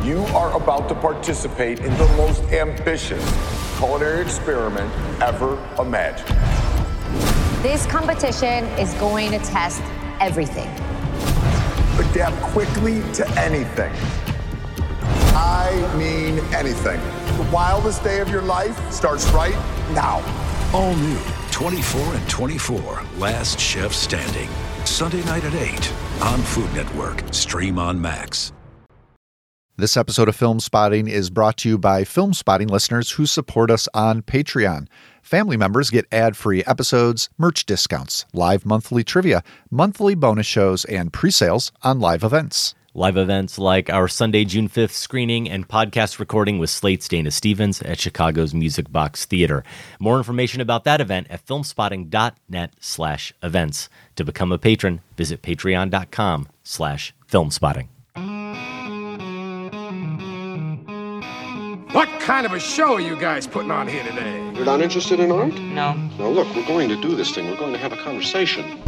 You are about to participate in the most ambitious culinary experiment ever imagined. This competition is going to test everything. Adapt quickly to anything. I mean anything. The wildest day of your life starts right now. All new 24 and 24, Last Chef Standing. Sunday night at 8 on Food Network. Stream on Max. This episode of Film Spotting is brought to you by Film Spotting listeners who support us on Patreon. Family members get ad-free episodes, merch discounts, live monthly trivia, monthly bonus shows, and pre-sales on live events. Live events like our Sunday, June 5th screening and podcast recording with Slate's Dana Stevens at Chicago's Music Box Theater. More information about that event at filmspotting.net/events. To become a patron, visit patreon.com/filmspotting. What kind of a show are you guys putting on here today? You're not interested in art? No. Well, look, we're going to do this thing. We're going to have a conversation.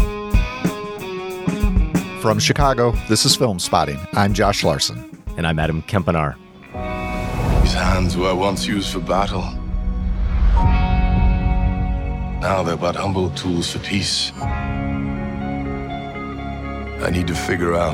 From Chicago, this is Film Spotting. I'm Josh Larson. And I'm Adam Kempenaar. These hands were once used for battle. Now they're but humble tools for peace. I need to figure out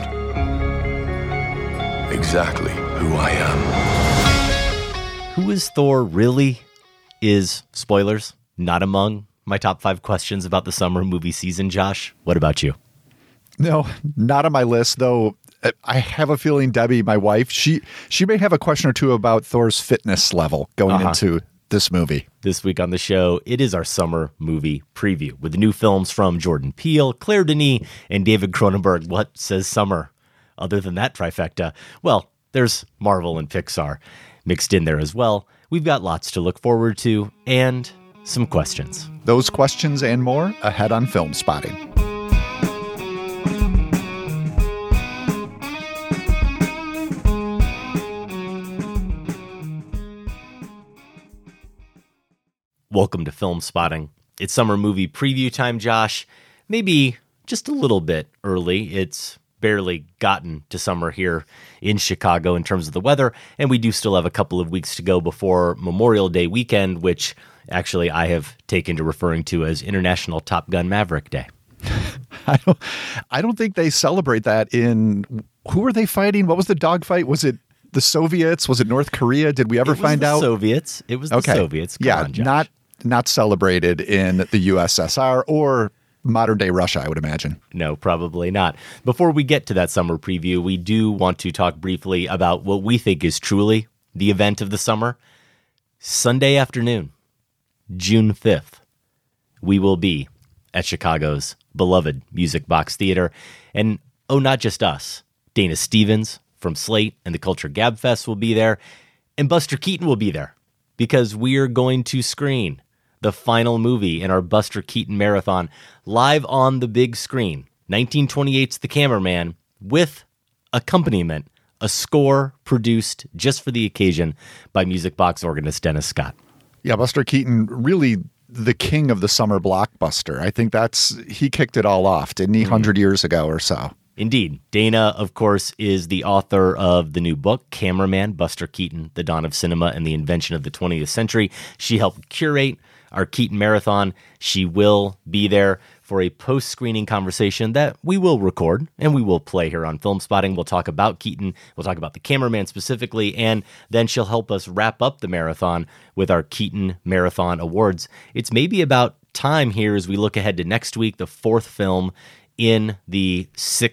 exactly who I am. Who is Thor really? Is, spoilers, not among my top 5 questions about the summer movie season, Josh. What about you? No, not on my list, though. I have a feeling Debbie, my wife, she may have a question or two about Thor's fitness level going into this movie. This week on the show, it is our summer movie preview with new films from Jordan Peele, Claire Denis, and David Cronenberg. What says summer? Other than that trifecta, well, there's Marvel and Pixar mixed in there as well. We've got lots to look forward to and some questions. Those questions and more ahead on Film Spotting. Welcome to Film Spotting. It's summer movie preview time, Josh. Maybe just a little bit early. It's barely gotten to summer here in Chicago in terms of the weather, and we do still have a couple of weeks to go before Memorial Day weekend, which actually I have taken to referring to as International Top Gun Maverick Day. I don't think they celebrate that in... Who were they fighting? What was the dogfight? Was it the Soviets? Was it North Korea? Did we ever find out? Soviets. It was the Soviets. Come on, Josh. Not celebrated in the USSR or modern day Russia, I would imagine. No, probably not. Before we get to that summer preview, we do want to talk briefly about what we think is truly the event of the summer. Sunday afternoon, June 5th, we will be at Chicago's beloved Music Box Theater. And not just us. Dana Stevens from Slate and the Culture Gab Fest will be there. And Buster Keaton will be there because we're going to screen the final movie in our Buster Keaton marathon live on the big screen. 1928's The Cameraman with accompaniment, a score produced just for the occasion by Music Box organist Dennis Scott. Yeah, Buster Keaton, really the king of the summer blockbuster. I think he kicked it all off, didn't he, 100 years ago or so? Indeed. Dana, of course, is the author of the new book, Cameraman, Buster Keaton, The Dawn of Cinema and the Invention of the 20th Century. She helped curate our Keaton Marathon. She will be there for a post-screening conversation that we will record and we will play here on Film Spotting. We'll talk about Keaton. We'll talk about The Cameraman specifically, and then she'll help us wrap up the marathon with our Keaton Marathon Awards. It's maybe about time here as we look ahead to next week, the 4th film in the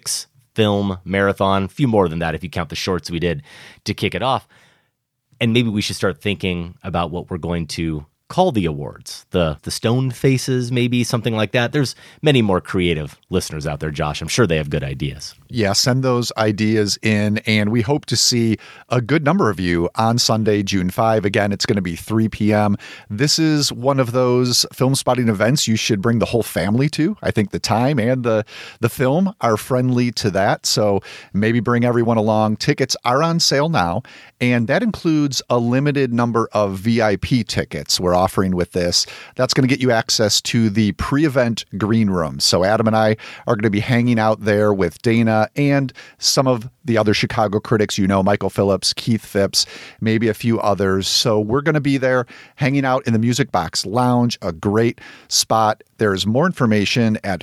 6-film marathon. A few more than that if you count the shorts we did to kick it off. And maybe we should start thinking about what we're going to call the awards, the stone faces, maybe something like that. There's many more creative listeners out there, Josh. I'm sure they have good ideas. Yeah, send those ideas in, and we hope to see a good number of you on Sunday, June 5. Again, it's going to be 3 p.m. This is one of those Film Spotting events you should bring the whole family to. I think the time and the film are friendly to that, so maybe bring everyone along. Tickets are on sale now, and that includes a limited number of VIP tickets we're offering with this. That's going to get you access to the pre-event green room. So Adam and I are going to be hanging out there with Dana and some of the other Chicago critics, Michael Phillips, Keith Phipps, maybe a few others. So we're going to be there hanging out in the Music Box Lounge, a great spot. There's more information at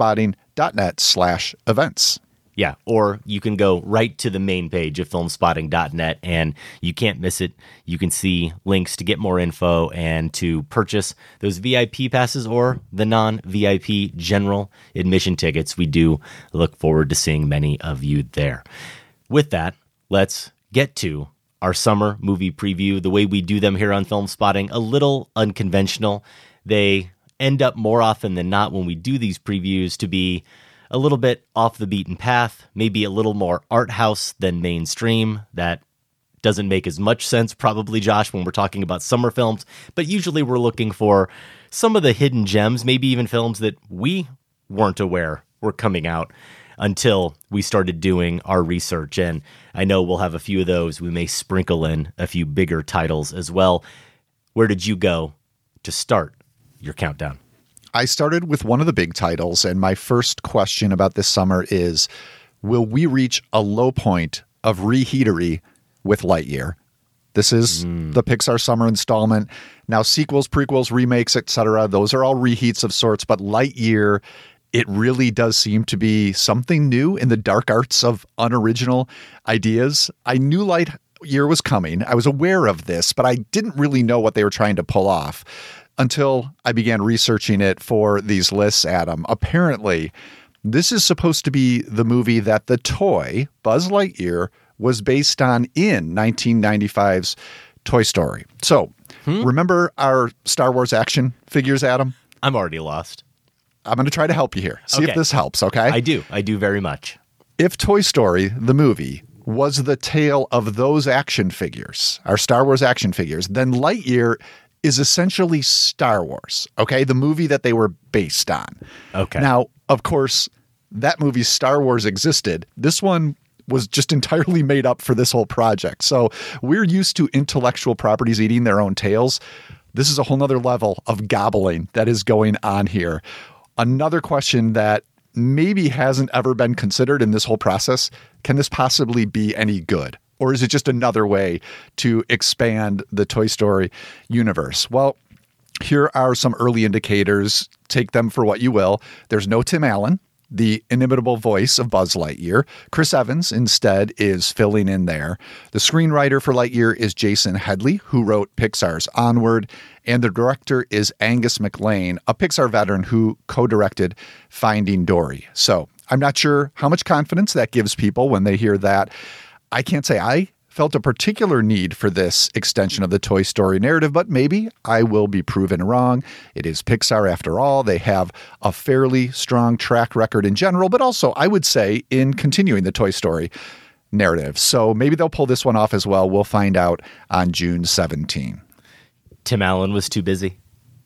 filmspotting.net/events. Yeah, or you can go right to the main page of filmspotting.net and you can't miss it. You can see links to get more info and to purchase those VIP passes or the non-VIP general admission tickets. We do look forward to seeing many of you there. With that, let's get to our summer movie preview. The way we do them here on Film Spotting, a little unconventional. They end up more often than not when we do these previews to be a little bit off the beaten path, maybe a little more art house than mainstream. That doesn't make as much sense, probably, Josh, when we're talking about summer films. But usually we're looking for some of the hidden gems, maybe even films that we weren't aware were coming out until we started doing our research. And I know we'll have a few of those. We may sprinkle in a few bigger titles as well. Where did you go to start your countdown? I started with one of the big titles, and my first question about this summer is, will we reach a low point of reheatery with Lightyear? This is the Pixar summer installment. Now, sequels, prequels, remakes, etc., those are all reheats of sorts, but Lightyear, it really does seem to be something new in the dark arts of unoriginal ideas. I knew Lightyear was coming. I was aware of this, but I didn't really know what they were trying to pull off until I began researching it for these lists, Adam. Apparently, this is supposed to be the movie that the toy, Buzz Lightyear, was based on in 1995's Toy Story. So, remember our Star Wars action figures, Adam? I'm already lost. I'm going to try to help you here. See if this helps, okay? I do very much. If Toy Story, the movie, was the tale of those action figures, our Star Wars action figures, then Lightyear is essentially Star Wars, okay? The movie that they were based on. Okay. Now, of course, that movie Star Wars existed. This one was just entirely made up for this whole project. So we're used to intellectual properties eating their own tails. This is a whole nother level of gobbling that is going on here. Another question that maybe hasn't ever been considered in this whole process, can this possibly be any good? Or is it just another way to expand the Toy Story universe? Well, here are some early indicators. Take them for what you will. There's no Tim Allen, the inimitable voice of Buzz Lightyear. Chris Evans, instead, is filling in there. The screenwriter for Lightyear is Jason Headley, who wrote Pixar's Onward. And the director is Angus MacLane, a Pixar veteran who co-directed Finding Dory. So I'm not sure how much confidence that gives people when they hear that. I can't say I felt a particular need for this extension of the Toy Story narrative, but maybe I will be proven wrong. It is Pixar after all. They have a fairly strong track record in general, but also I would say in continuing the Toy Story narrative. So maybe they'll pull this one off as well. We'll find out on June 17. Tim Allen was too busy.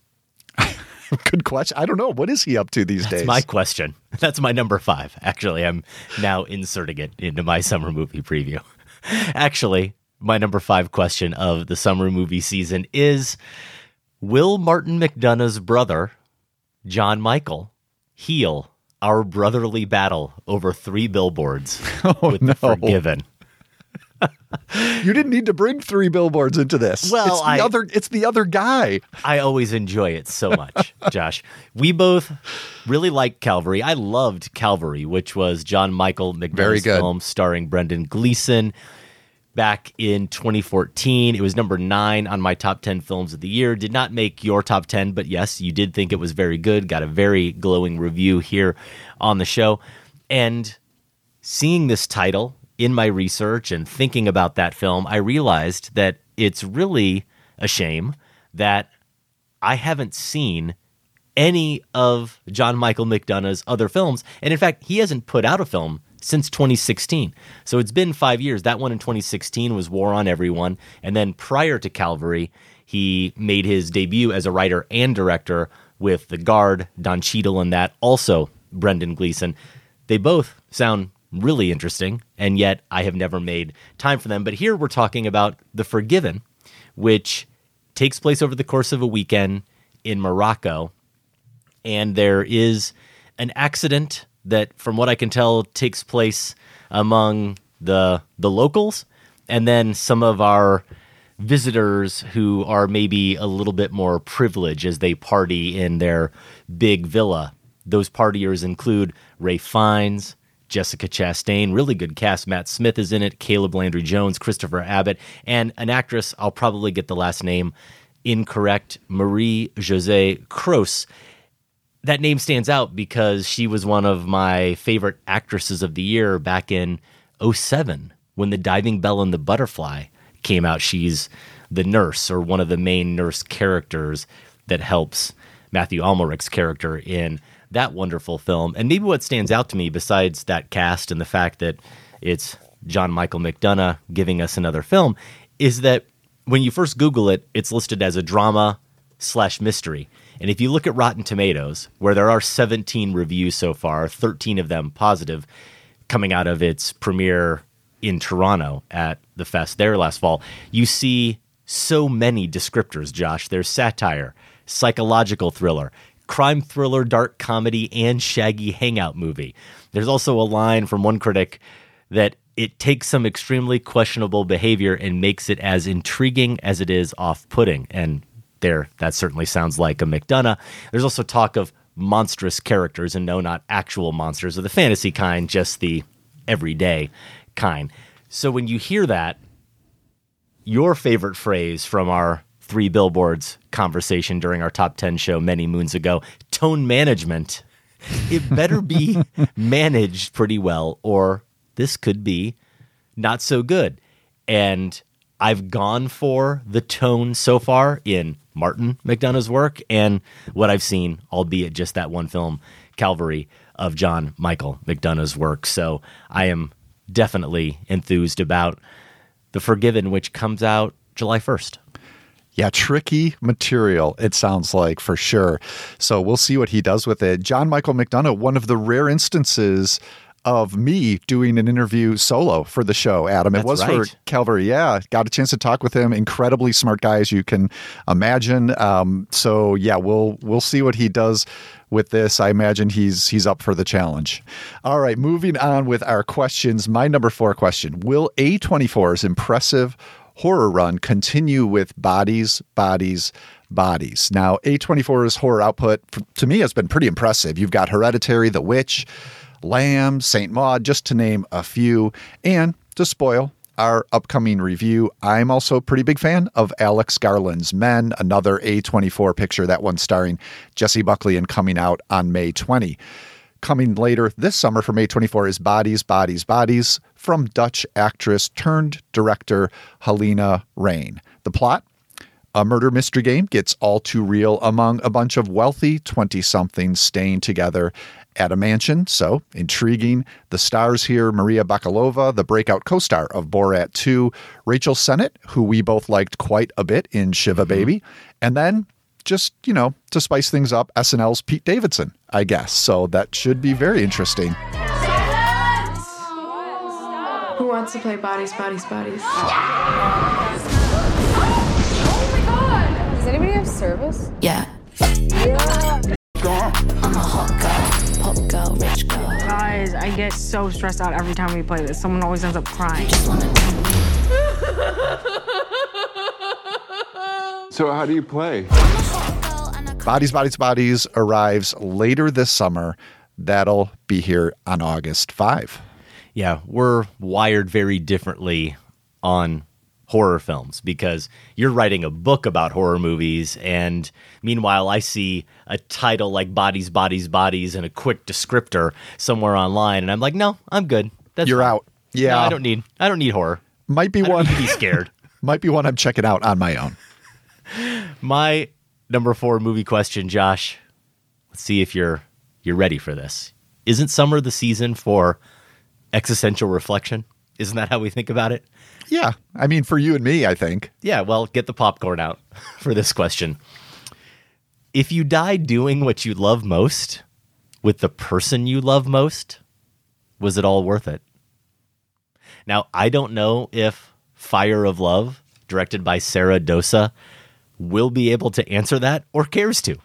Good question. I don't know. What is he up to these days? That's my question. That's my number 5. Actually, I'm now inserting it into my summer movie preview. Actually, my number 5 question of the summer movie season is, will Martin McDonagh's brother, John Michael, heal our brotherly battle over 3 billboards with The Forgiven? You didn't need to bring 3 billboards into this. Well, it's the other guy. I always enjoy it so much, Josh. We both really liked Calvary. I loved Calvary, which was John Michael McDonagh's film starring Brendan Gleeson back in 2014. It was number 9 on my top 10 films of the year. Did not make your top 10, but yes, you did think it was very good. Got a very glowing review here on the show. And seeing this title in my research and thinking about that film, I realized that it's really a shame that I haven't seen any of John Michael McDonagh's other films. And in fact, he hasn't put out a film since 2016. So it's been 5 years. That one in 2016 was War on Everyone. And then prior to Calvary, he made his debut as a writer and director with The Guard, Don Cheadle in that, also Brendan Gleeson. They both sound really interesting, and yet I have never made time for them. But here we're talking about The Forgiven, which takes place over the course of a weekend in Morocco. And there is an accident that, from what I can tell, takes place among the locals, and then some of our visitors who are maybe a little bit more privileged as they party in their big villa. Those partiers include Ralph Fiennes, Jessica Chastain, really good cast. Matt Smith is in it, Caleb Landry Jones, Christopher Abbott, and an actress, I'll probably get the last name incorrect, Marie-Josée Croce. That name stands out because she was one of my favorite actresses of the year back in 2007 when The Diving Bell and the Butterfly came out. She's the nurse, or one of the main nurse characters that helps Matthew Almerich's character in that wonderful film. And maybe what stands out to me, besides that cast and the fact that it's John Michael McDonough giving us another film, is that when you first Google it, it's listed as a drama/mystery. And if you look at Rotten Tomatoes, where there are 17 reviews so far, 13 of them positive, coming out of its premiere in Toronto at the fest there last fall, you see so many descriptors, Josh. There's satire, psychological thriller, crime thriller, dark comedy, and shaggy hangout movie. There's also a line from one critic that it takes some extremely questionable behavior and makes it as intriguing as it is off-putting. And that certainly sounds like a McDonough. There's also talk of monstrous characters, and no, not actual monsters of the fantasy kind, just the everyday kind. So when you hear that, your favorite phrase from our 3 Billboards conversation during our top 10 show many moons ago, tone management, it better be managed pretty well, or this could be not so good. And I've gone for the tone so far in Martin McDonagh's work and what I've seen, albeit just that one film, Calvary, of John Michael McDonough's work. So I am definitely enthused about The Forgiven, which comes out July 1st. Yeah, tricky material, it sounds like, for sure. So we'll see what he does with it. John Michael McDonough, one of the rare instances of me doing an interview solo for the show, Adam. It was right. For Calvary. Yeah, got a chance to talk with him. Incredibly smart guy, as you can imagine. So yeah, we'll see what he does with this. I imagine he's up for the challenge. All right, moving on with our questions. My number 4 question: will A24's impressive horror run continue with Bodies, Bodies, Bodies? Now, A24's horror output, to me, has been pretty impressive. You've got Hereditary, The Witch, Lamb, Saint Maud, just to name a few. And to spoil our upcoming review, I'm also a pretty big fan of Alex Garland's Men, another A24 picture, that one starring Jessie Buckley and coming out on May 20. Coming later this summer from A24 is Bodies, Bodies, Bodies from Dutch actress turned director Helena Rain. The plot: a murder mystery game gets all too real among a bunch of wealthy 20-somethings staying together at a mansion. So intriguing. The stars here: Maria Bakalova, the breakout co-star of Borat 2, Rachel Sennett, who we both liked quite a bit in Shiva Baby, and then just, to spice things up, SNL's Pete Davidson, I guess. So that should be very interesting. Who wants to play Bodies, Bodies, Bodies? Oh my god! Does anybody have service? Yeah. I'm a hot girl, pop girl, rich girl. Guys, I get so stressed out every time we play this. Someone always ends up crying. So how do you play? Bodies, Bodies, Bodies arrives later this summer. That'll be here on August 5. Yeah, we're wired very differently on horror films because you're writing a book about horror movies, and meanwhile I see a title like Bodies, Bodies, Bodies and a quick descriptor somewhere online, and I'm like, no, I'm good. You're out. Yeah, no, I don't need horror. Might be one to be scared. Might be one I'm checking out on my own. My number 4 movie question, Josh. Let's see if you're ready for this. Isn't summer the season for existential reflection? Isn't that how we think about it? Yeah. I mean, for you and me, I think. Yeah, well, get the popcorn out for this question. If you die doing what you love most with the person you love most, was it all worth it? Now, I don't know if Fire of Love, directed by Sarah Dosa, will be able to answer that or cares to.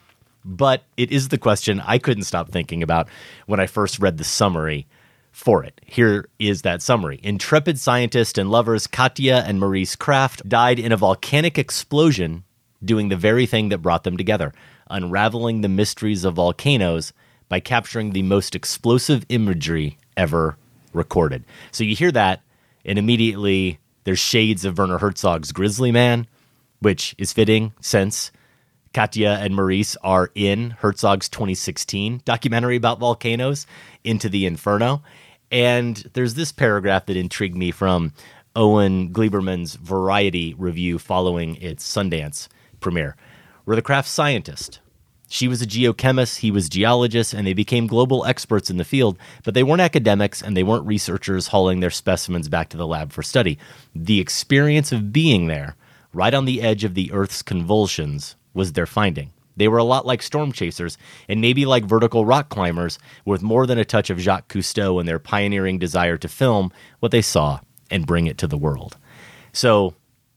but it is the question I couldn't stop thinking about when I first read the summary for it. Here is that summary. Intrepid scientist and lovers Katya and Maurice Kraft died in a volcanic explosion doing the very thing that brought them together, unraveling the mysteries of volcanoes by capturing the most explosive imagery ever recorded. So you hear that, and immediately there's shades of Werner Herzog's Grizzly Man, which is fitting since Katya and Maurice are in Herzog's 2016 documentary about volcanoes, Into the Inferno. And there's this paragraph that intrigued me from Owen Gleiberman's Variety review following its Sundance premiere. We're the Kraft scientist. She was a geochemist, he was geologist, and they became global experts in the field, but they weren't academics and they weren't researchers hauling their specimens back to the lab for study. The experience of being there, right on the edge of the Earth's convulsions, was their finding. They were a lot like storm chasers, and maybe like vertical rock climbers, with more than a touch of Jacques Cousteau in their pioneering desire to film what they saw and bring it to the world. So,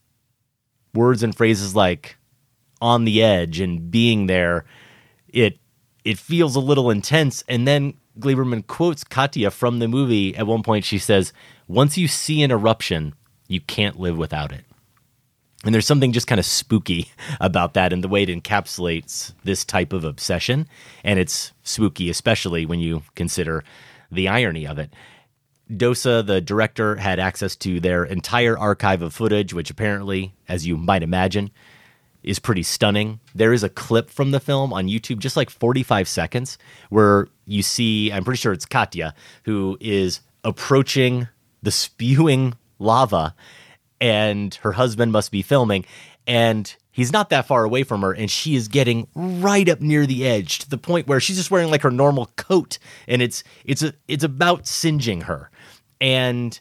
words and phrases like on the edge and being there, it feels a little intense. And then Gleiberman quotes Katya from the movie. At one point she says, "Once you see an eruption, you can't live without it." And there's something just kind of spooky about that and the way it encapsulates this type of obsession. And it's spooky, especially when you consider the irony of it. Dosa, the director, had access to their entire archive of footage, which apparently, as you might imagine, is pretty stunning. There is a clip from the film on YouTube, just like 45 seconds, where you see, I'm pretty sure it's Katya, who is approaching the spewing lava, and her husband must be filming, and he's not that far away from her, and she is getting right up near the edge to the point where she's just wearing like her normal coat, and it's about singeing her. And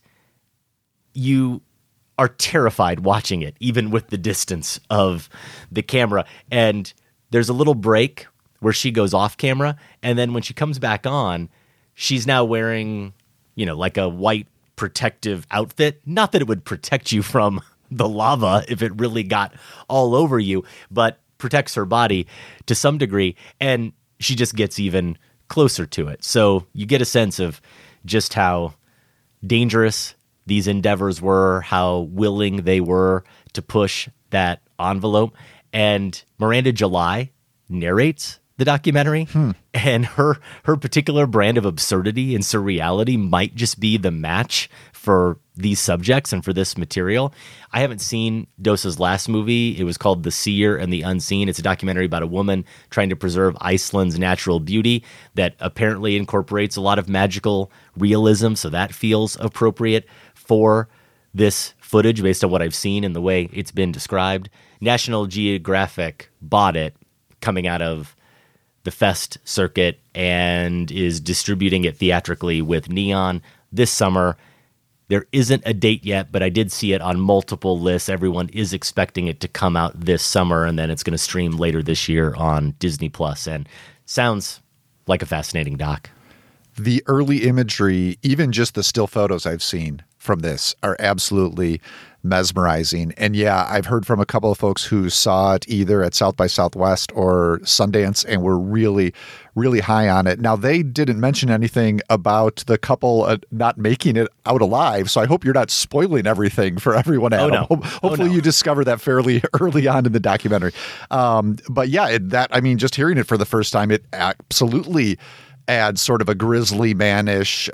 you are terrified watching it, even with the distance of the camera. And there's a little break where she goes off camera, and then when she comes back on, she's now wearing, like a white protective outfit. Not that it would protect you from the lava if it really got all over you, but protects her body to some degree, and she just gets even closer to it. So you get a sense of just how dangerous these endeavors were, how willing they were to push that envelope. And Miranda July narrates the documentary, and her particular brand of absurdity and surreality might just be the match for these subjects and for this material. I haven't seen Dosa's last movie. It was called The Seer and the Unseen. It's a documentary about a woman trying to preserve Iceland's natural beauty that apparently incorporates a lot of magical realism, so that feels appropriate for this footage based on what I've seen and the way it's been described. National Geographic bought it coming out of the Fest circuit and is distributing it theatrically with Neon this summer. There isn't a date yet, but I did see it on multiple lists. Everyone is expecting it to come out this summer, and then it's going to stream later this year on Disney Plus. And sounds like a fascinating doc. The early imagery, even just the still photos I've seen from this, are absolutely mesmerizing. And yeah, I've heard from a couple of folks who saw it either at South by Southwest or Sundance and were really, really high on it. Now, they didn't mention anything about the couple not making it out alive, so I hope you're not spoiling everything for everyone, Adam. Oh, no. Hopefully you discover that fairly early on in the documentary. But yeah, just hearing it for the first time, it absolutely adds sort of a Grizzly Man-ish,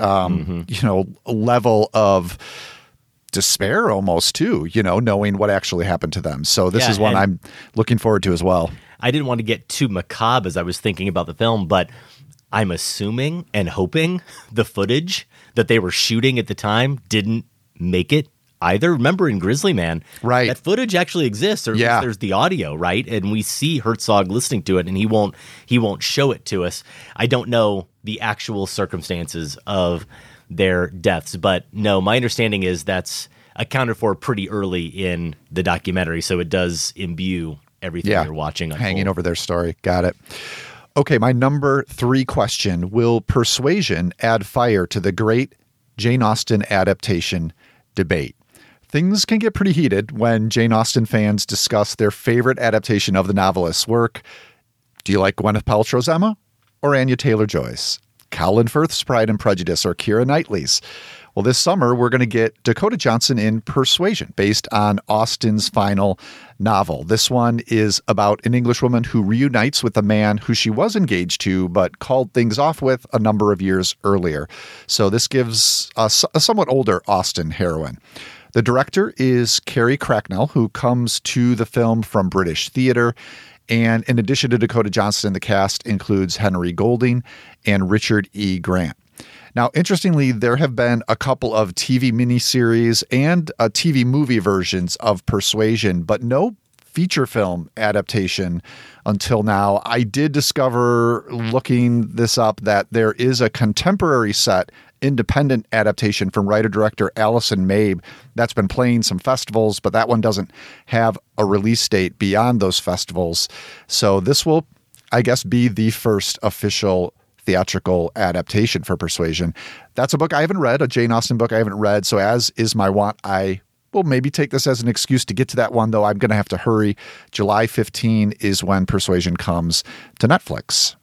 level of despair almost too, knowing what actually happened to them. So this is one I'm looking forward to as well. I didn't want to get too macabre as I was thinking about the film, but I'm assuming and hoping the footage that they were shooting at the time didn't make it either. Remember in Grizzly Man, right? That footage actually exists, or at least there's the audio, right? And we see Herzog listening to it, and he won't show it to us. I don't know the actual circumstances of their deaths, but no, my understanding is that's accounted for pretty early in the documentary, so it does imbue everything you're watching unfold. Hanging over their story. Got it. Okay, my number 3 question: will Persuasion add fire to the great Jane Austen adaptation debate? Things can get pretty heated when Jane Austen fans discuss their favorite adaptation of the novelist's work. Do you like Gwyneth Paltrow's Emma or Anya Taylor-Joy's? Colin Firth's Pride and Prejudice or Keira Knightley's? Well, this summer, we're going to get Dakota Johnson in Persuasion, based on Austen's final novel. This one is about an Englishwoman who reunites with a man who she was engaged to, but called things off with a number of years earlier. So this gives us a somewhat older Austen heroine. The director is Carrie Cracknell, who comes to the film from British theater. And in addition to Dakota Johnson, the cast includes Henry Golding and Richard E. Grant. Now, interestingly, there have been a couple of TV miniseries and TV movie versions of Persuasion, but no feature film adaptation until now. I did discover, looking this up, that there is a contemporary set independent adaptation from writer-director Alison Mabe that's been playing some festivals, but that one doesn't have a release date beyond those festivals. So this will, I guess, be the first official theatrical adaptation for Persuasion. That's a book I haven't read, a Jane Austen book I haven't read. So as is my want, I will maybe take this as an excuse to get to that one, though I'm going to have to hurry. July 15 is when Persuasion comes to Netflix.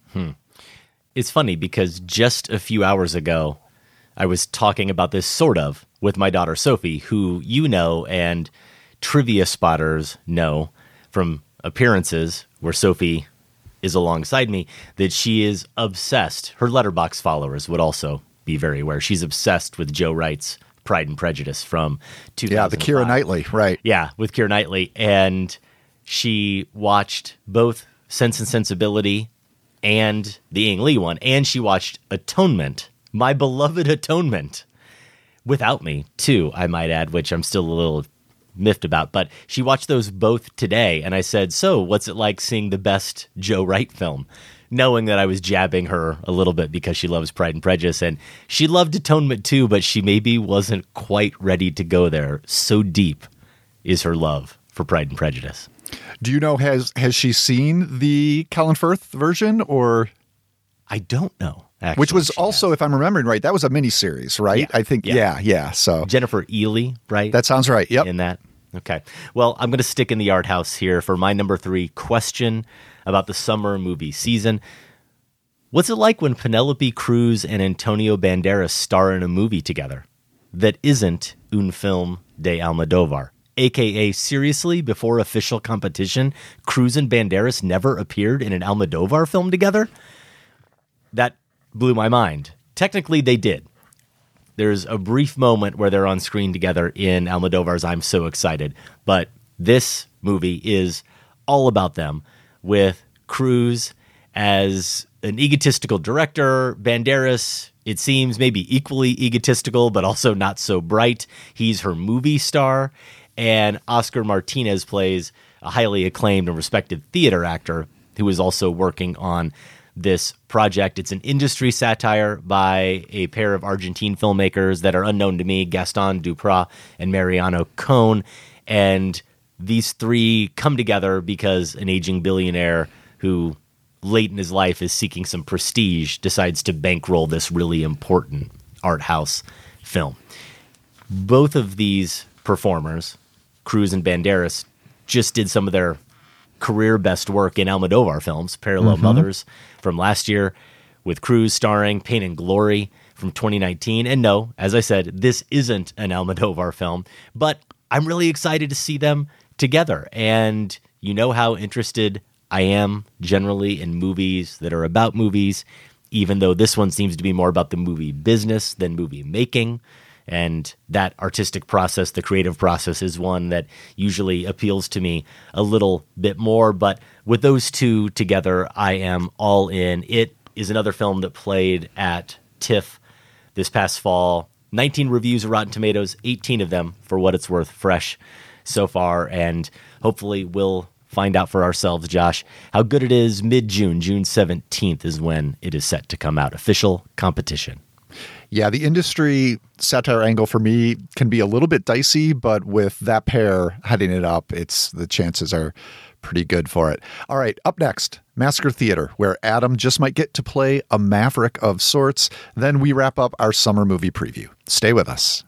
It's funny because just a few hours ago, I was talking about this sort of with my daughter Sophie, who you know and trivia spotters know from appearances where Sophie is alongside me, that she is obsessed. Her Letterboxd followers would also be very aware. She's obsessed with Joe Wright's Pride and Prejudice from 2005. Yeah, the Keira Knightley, right. Yeah, with Keira Knightley. And she watched both Sense and Sensibility and the Ang Lee one. And she watched Atonement, my beloved Atonement, without me, too, I might add, which I'm still a little miffed about. But she watched those both today, and I said, so what's it like seeing the best Joe Wright film? Knowing that I was jabbing her a little bit because she loves Pride and Prejudice, and she loved Atonement too, but she maybe wasn't quite ready to go there. So deep is her love for Pride and Prejudice. Do you know, has she seen the Colin Firth version, or? I don't know. Actually, which was also, if I'm remembering right, that was a miniseries, right? Yeah. I think, yeah. So Jennifer Ely, right? That sounds right. Yep. In that. Okay. Well, I'm going to stick in the art house here for my number 3 question about the summer movie season. What's it like when Penelope Cruz and Antonio Banderas star in a movie together that isn't un film de Almodovar? AKA, seriously, before official competition, Cruz and Banderas never appeared in an Almodovar film together? That blew my mind. Technically, they did. There's a brief moment where they're on screen together in Almodovar's I'm So Excited, but this movie is all about them, with Cruz as an egotistical director, Banderas, it seems, maybe equally egotistical, but also not so bright. He's her movie star, and Oscar Martinez plays a highly acclaimed and respected theater actor who is also working on this project. It's an industry satire by a pair of Argentine filmmakers that are unknown to me, Gaston Duprat and Mariano Cohn. And these three come together because an aging billionaire who late in his life is seeking some prestige decides to bankroll this really important art house film. Both of these performers, Cruz and Banderas, just did some of their career best work in Almodovar films, Parallel Mothers from last year, with Cruz starring, Pain and Glory from 2019. And no, as I said, this isn't an Almodovar film, but I'm really excited to see them together. And you know how interested I am generally in movies that are about movies, even though this one seems to be more about the movie business than movie making. And that artistic process, the creative process, is one that usually appeals to me a little bit more. But with those two together, I am all in. It is another film that played at TIFF this past fall. 19 reviews of Rotten Tomatoes, 18 of them, for what it's worth, fresh so far. And hopefully we'll find out for ourselves, Josh, how good it is mid-June. June 17th is when it is set to come out. Official competition. Yeah, the industry satire angle for me can be a little bit dicey, but with that pair heading it up, the chances are pretty good for it. All right, up next, Massacre Theater, where Adam just might get to play a maverick of sorts. Then we wrap up our summer movie preview. Stay with us.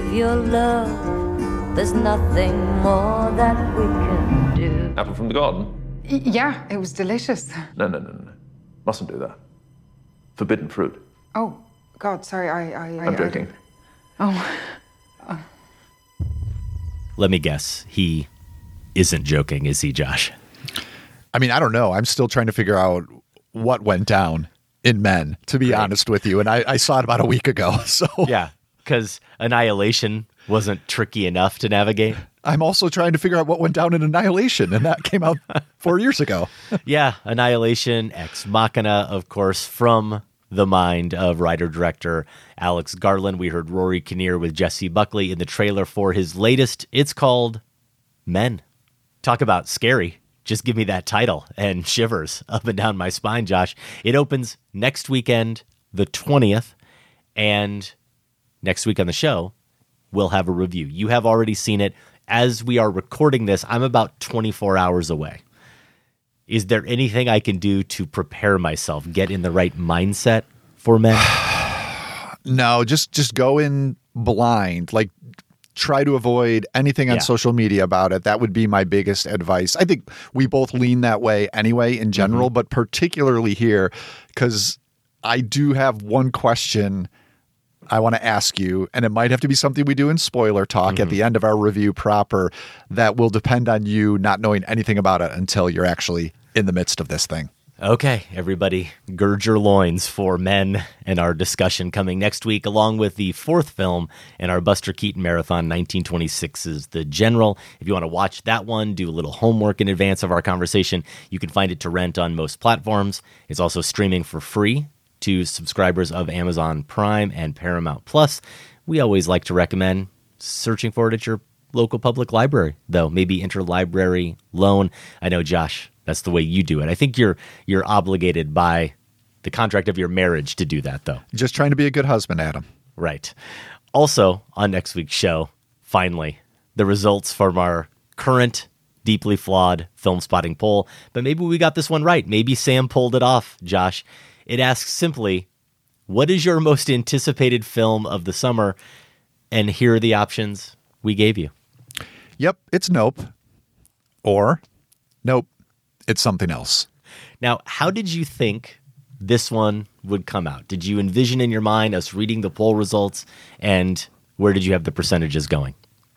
give your love. There's nothing more that we can do. Apple from the garden? Yeah, it was delicious. No. Mustn't do that. Forbidden fruit. Oh, God, sorry, I'm joking. Oh. Let me guess. He isn't joking, is he, Josh? I mean, I don't know. I'm still trying to figure out what went down in Men, to be honest with you. And I saw it about a week ago. So yeah, because Annihilation wasn't tricky enough to navigate. I'm also trying to figure out what went down in Annihilation, and that came out 4 years ago. Yeah, Annihilation, Ex Machina, of course, from the mind of writer-director Alex Garland. We heard Rory Kinnear with Jesse Buckley in the trailer for his latest. It's called Men. Talk about scary. Just give me that title and shivers up and down my spine, Josh. It opens next weekend, the 20th, and next week on the show, we'll have a review. You have already seen it. As we are recording this, I'm about 24 hours away. Is there anything I can do to prepare myself, get in the right mindset for Men? No, just go in blind. Like, try to avoid anything on social media about it. That would be my biggest advice. I think we both lean that way anyway in general, but particularly here, because I do have one question I want to ask you, and it might have to be something we do in spoiler talk at the end of our review proper that will depend on you not knowing anything about it until you're actually in the midst of this thing. Okay, everybody, gird your loins for Men and our discussion coming next week, along with the fourth film in our Buster Keaton Marathon, 1926's The General. If you want to watch that one, do a little homework in advance of our conversation, you can find it to rent on most platforms. It's also streaming for free to subscribers of Amazon Prime and Paramount Plus. We always like to recommend searching for it at your local public library, though. Maybe interlibrary loan. I know, Josh, that's the way you do it. I think you're obligated by the contract of your marriage to do that, though. Just trying to be a good husband, Adam. Right. Also, on next week's show, finally, the results from our current deeply flawed film spotting poll. But maybe we got this one right. Maybe Sam pulled it off, Josh. It asks simply, what is your most anticipated film of the summer? And here are the options we gave you. Yep, it's Nope. Or Nope, it's something else. Now, how did you think this one would come out? Did you envision in your mind us reading the poll results? And where did you have the percentages going?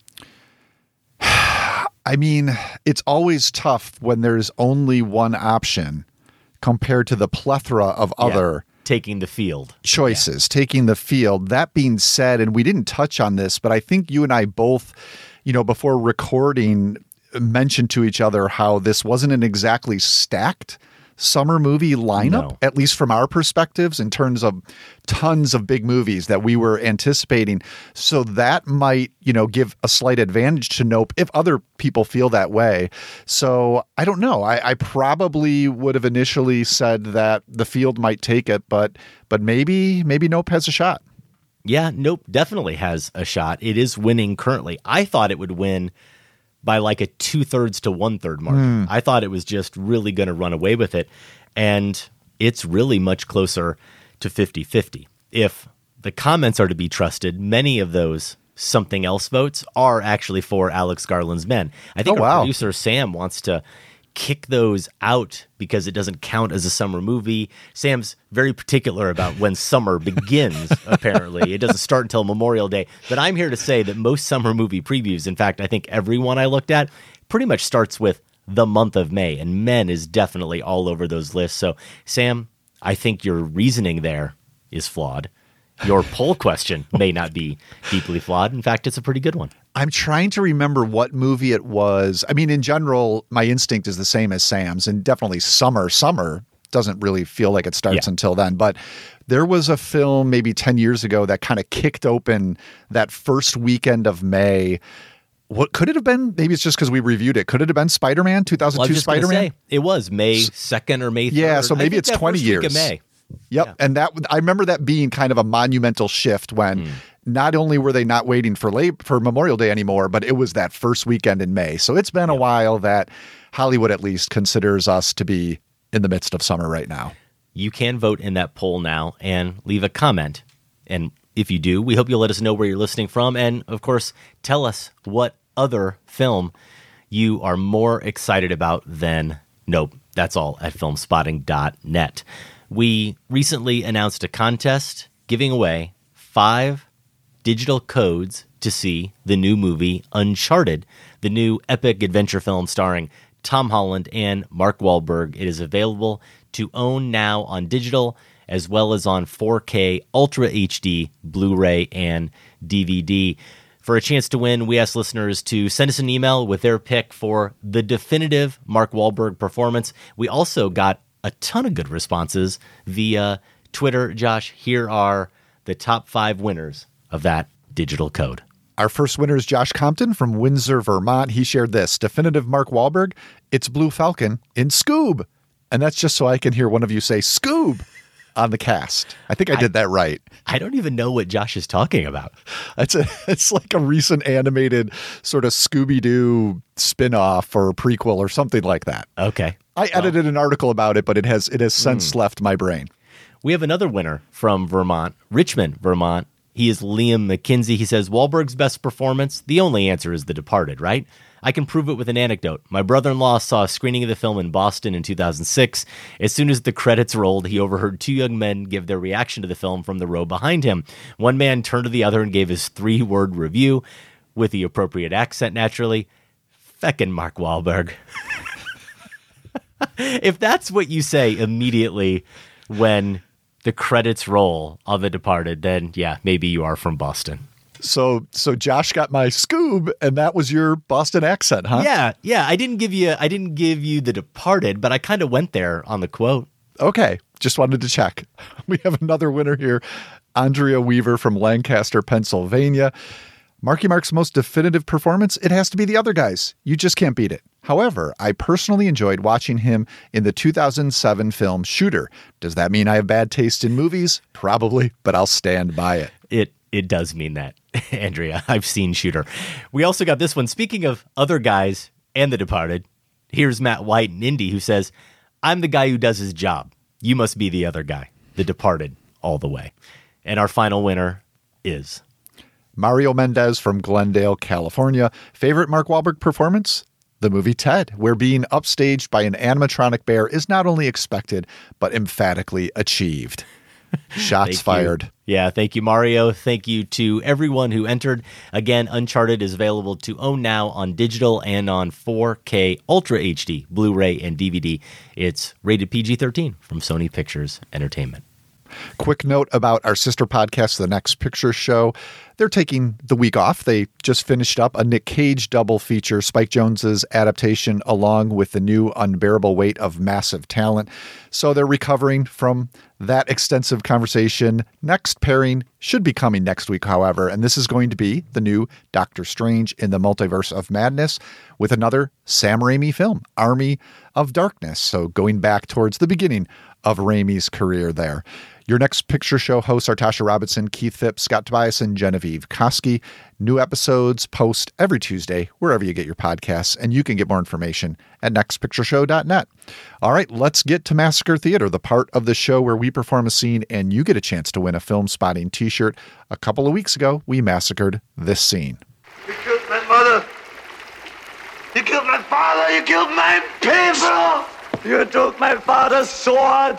I mean, it's always tough when there's only one option compared to the plethora of other taking the field choices, taking the field. That being said, and we didn't touch on this, but I think you and I both, before recording, mentioned to each other how this wasn't an exactly stacked summer movie lineup, at least from our perspectives, in terms of tons of big movies that we were anticipating. So that might, give a slight advantage to Nope if other people feel that way. So I don't know. I probably would have initially said that the field might take it, but maybe Nope has a shot. Yeah, Nope definitely has a shot. It is winning currently. I thought it would win by like a 2/3 to 1/3 margin. I thought it was just really going to run away with it. And it's really much closer to 50-50. If the comments are to be trusted, many of those something else votes are actually for Alex Garland's Men. I think our producer Sam wants to kick those out because it doesn't count as a summer movie. Sam's very particular about when summer begins, apparently. It doesn't start until Memorial Day. But I'm here to say that most summer movie previews, in fact, I think every one I looked at, pretty much starts with the month of May, and Men is definitely all over those lists. So, Sam, I think your reasoning there is flawed. Your poll question may not be deeply flawed. In fact, it's a pretty good one. I'm trying to remember what movie it was. I mean, in general, my instinct is the same as Sam's, and definitely summer doesn't really feel like it starts until then. But there was a film maybe 10 years ago that kind of kicked open that first weekend of May. What could it have been? Maybe it's just because we reviewed it. Could it have been Spider-Man, 2002 Spider-Man? It was May 2nd or May 3rd. Yeah, so maybe it's 20 years. Week of May. Yep. Yeah. And I remember that being kind of a monumental shift when not only were they not waiting for Memorial Day anymore, but it was that first weekend in May. So it's been a while that Hollywood at least considers us to be in the midst of summer right now. You can vote in that poll now and leave a comment. And If you do, we hope you'll let us know where you're listening from. And, of course, tell us what other film you are more excited about than Nope. That's all at filmspotting.net. We recently announced a contest giving away 5 digital codes to see the new movie Uncharted, the new epic adventure film starring Tom Holland and Mark Wahlberg. It is available to own now on digital as well as on 4K Ultra HD, Blu-ray, and DVD. For a chance to win, we asked listeners to send us an email with their pick for the definitive Mark Wahlberg performance. We also got a ton of good responses via Twitter. Josh, here are the top 5 winners of that digital code. Our first winner is Josh Compton from Windsor, Vermont. He shared this. Definitive Mark Wahlberg, it's Blue Falcon in Scoob. And that's just so I can hear one of you say Scoob on the cast. I think I did that right. I don't even know what Josh is talking about. It's like a recent animated sort of Scooby-Doo spin-off or prequel or something like that. Okay. I edited an article about it, but it has since left my brain. We have another winner from Vermont, Richmond, Vermont. He is Liam McKinsey. He says, Wahlberg's best performance? The only answer is The Departed, right? I can prove it with an anecdote. My brother-in-law saw a screening of the film in Boston in 2006. As soon as the credits rolled, he overheard 2 young men give their reaction to the film from the row behind him. One man turned to the other and gave his 3-word review, with the appropriate accent, naturally. Feckin' Mark Wahlberg. If that's what you say immediately when the credits roll on The Departed, then yeah, maybe you are from Boston. So Josh got my Scoob, and that was your Boston accent, huh? Yeah. I didn't give you The Departed, but I kind of went there on the quote. Okay, just wanted to check. We have another winner here, Andrea Weaver from Lancaster, Pennsylvania. Marky Mark's most definitive performance, it has to be The Other Guys. You just can't beat it. However, I personally enjoyed watching him in the 2007 film Shooter. Does that mean I have bad taste in movies? Probably, but I'll stand by it. It does mean that, Andrea. I've seen Shooter. We also got this one. Speaking of Other Guys and The Departed, here's Matt White in Indy who says, I'm the guy who does his job. You must be the other guy. The Departed all the way. And our final winner is Mario Mendez from Glendale, California. Favorite Mark Wahlberg performance? The movie Ted, where being upstaged by an animatronic bear is not only expected, but emphatically achieved. Shots fired. Yeah, thank you, Mario. Thank you to everyone who entered. Again, Uncharted is available to own now on digital and on 4K Ultra HD, Blu-ray, and DVD. It's rated PG-13 from Sony Pictures Entertainment. Quick note about our sister podcast, The Next Picture Show. They're taking the week off. They just finished up a Nick Cage double feature, Spike Jonze's adaptation, along with the new Unbearable Weight of Massive Talent. So they're recovering from that extensive conversation. Next pairing should be coming next week, however, and this is going to be the new Doctor Strange in the Multiverse of Madness with another Sam Raimi film, Army of Darkness. So going back towards the beginning of Raimi's career there. Your Next Picture Show hosts are Tasha Robinson, Keith Phipps, Scott Tobias, and Genevieve Koski. New episodes post every Tuesday, wherever you get your podcasts, and you can get more information at nextpictureshow.net. All right, let's get to Massacre Theater, the part of the show where we perform a scene and you get a chance to win a Film Spotting t-shirt. A couple of weeks ago, we massacred this scene. You killed my mother. You killed my father. You killed my people. You took my father's sword.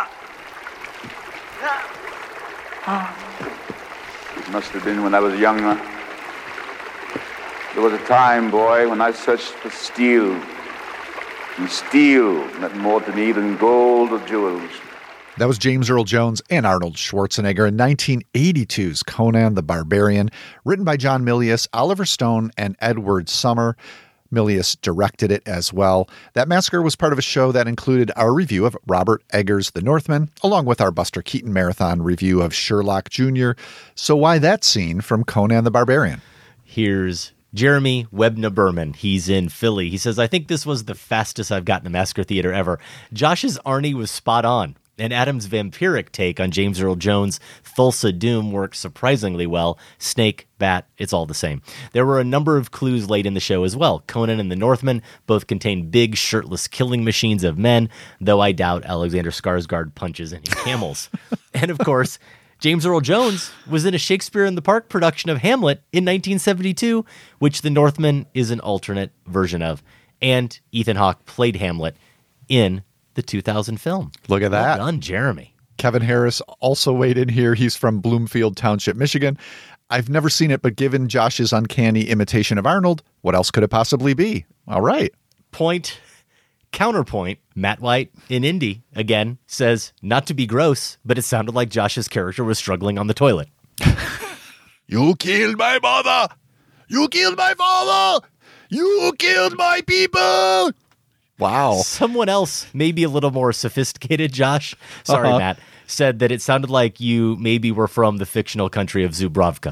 It must have been when I was younger. There was a time, boy, when I searched for steel. And steel meant more to me than gold or jewels. That was James Earl Jones and Arnold Schwarzenegger in 1982's Conan the Barbarian, written by John Milius, Oliver Stone, and Edward Summer. Milius directed it as well. That massacre was part of a show that included our review of Robert Eggers' The Northman, along with our Buster Keaton marathon review of Sherlock Jr. So why that scene from Conan the Barbarian? Here's Jeremy Webner-Berman. He's in Philly. He says, I think this was the fastest I've gotten to Massacre Theater ever. Josh's Arnie was spot on. And Adam's vampiric take on James Earl Jones' Thulsa Doom worked surprisingly well. Snake, bat, it's all the same. There were a number of clues late in the show as well. Conan and the Northman both contain big, shirtless killing machines of men, though I doubt Alexander Skarsgård punches any camels. And of course, James Earl Jones was in a Shakespeare in the Park production of Hamlet in 1972, which The Northman is an alternate version of. And Ethan Hawke played Hamlet in the 2000 film. Look at that. Well done, Jeremy. Kevin Harris also weighed in here. He's from Bloomfield Township, Michigan. I've never seen it, but given Josh's uncanny imitation of Arnold, what else could it possibly be? All right. Counterpoint, Matt White in Indy, again, says, not to be gross, but it sounded like Josh's character was struggling on the toilet. You killed my mother! You killed my father! You killed my people! Wow. Someone else, maybe a little more sophisticated, Josh, sorry, Matt, said that it sounded like you maybe were from the fictional country of Zubrovka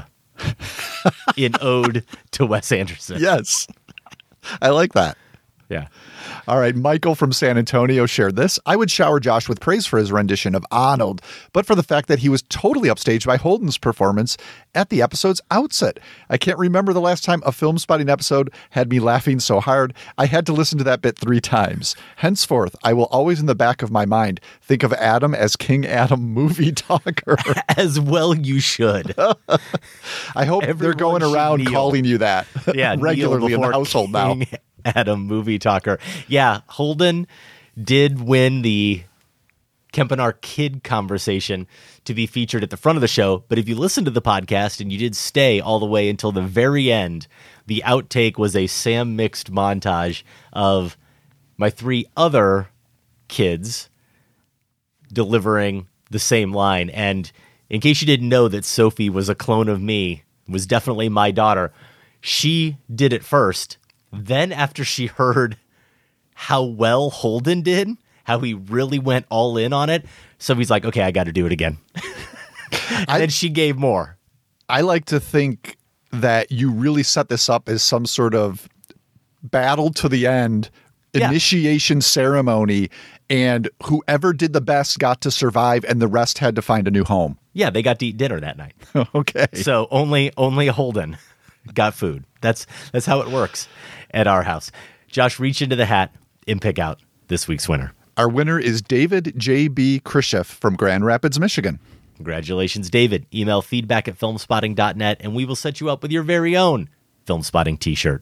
in ode to Wes Anderson. Yes. I like that. Yeah. All right, Michael from San Antonio shared this. I would shower Josh with praise for his rendition of Arnold, but for the fact that he was totally upstaged by Holden's performance at the episode's outset. I can't remember the last time a Film Spotting episode had me laughing so hard. I had to listen to that bit 3 times. Henceforth, I will always in the back of my mind think of Adam as King Adam movie talker. As well you should. I hope they're going around calling you that regularly in the household King now. Adam movie talker. Yeah, Holden did win the Kempenaar Kid conversation to be featured at the front of the show, but if you listen to the podcast and you did stay all the way until the very end, the outtake was a Sam mixed montage of my 3 other kids delivering the same line. And in case you didn't know that Sophie was a clone of me, was definitely my daughter, she did it first. Then after she heard how well Holden did, how he really went all in on it, Sophie's like, okay, I got to do it again. And then she gave more. I like to think that you really set this up as some sort of battle to the end, initiation ceremony, and whoever did the best got to survive and the rest had to find a new home. Yeah, they got to eat dinner that night. Okay. So only Holden got food. That's how it works at our house. Josh, reach into the hat and pick out this week's winner. Our winner is David J.B. Khrushchev from Grand Rapids, Michigan. Congratulations, David. Email feedback@filmspotting.net and we will set you up with your very own Film Spotting t-shirt.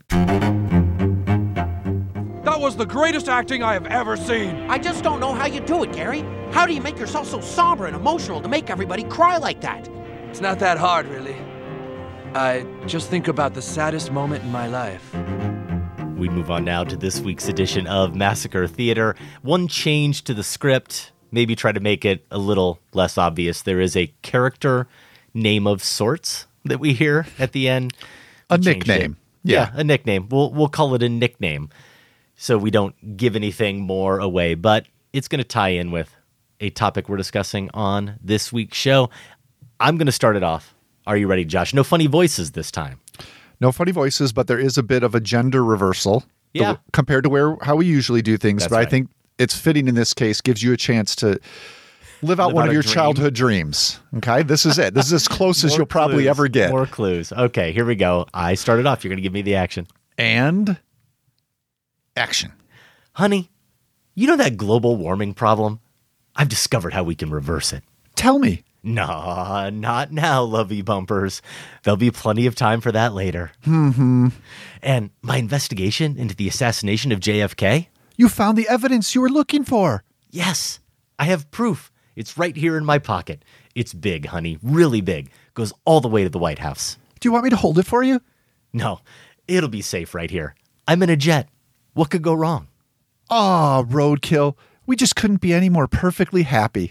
That was the greatest acting I have ever seen. I just don't know how you do it, Gary. How do you make yourself so somber and emotional to make everybody cry like that? It's not that hard, really. I just think about the saddest moment in my life. We move on now to this week's edition of Massacre Theater. One change to the script, maybe try to make it a little less obvious. There is a character name of sorts that we hear at the end. A nickname. Yeah, a nickname. We'll call it a nickname so we don't give anything more away, but it's going to tie in with a topic we're discussing on this week's show. I'm going to start it off. Are you ready, Josh? No funny voices this time. No funny voices, but there is a bit of a gender reversal compared to how we usually do things. That's but right. I think it's fitting in this case, gives you a chance to live out one of your childhood dreams. Okay, this is it. This is as close as you'll probably ever get. More clues. Okay, here we go. I started off. You're going to give me the action. And action. Honey, you know that global warming problem? I've discovered how we can reverse it. Tell me. No, not now, lovey bumpers. There'll be plenty of time for that later. Mm-hmm. And my investigation into the assassination of JFK? You found the evidence you were looking for. Yes, I have proof. It's right here in my pocket. It's big, honey, really big. Goes all the way to the White House. Do you want me to hold it for you? No, it'll be safe right here. I'm in a jet. What could go wrong? Ah, roadkill. We just couldn't be any more perfectly happy.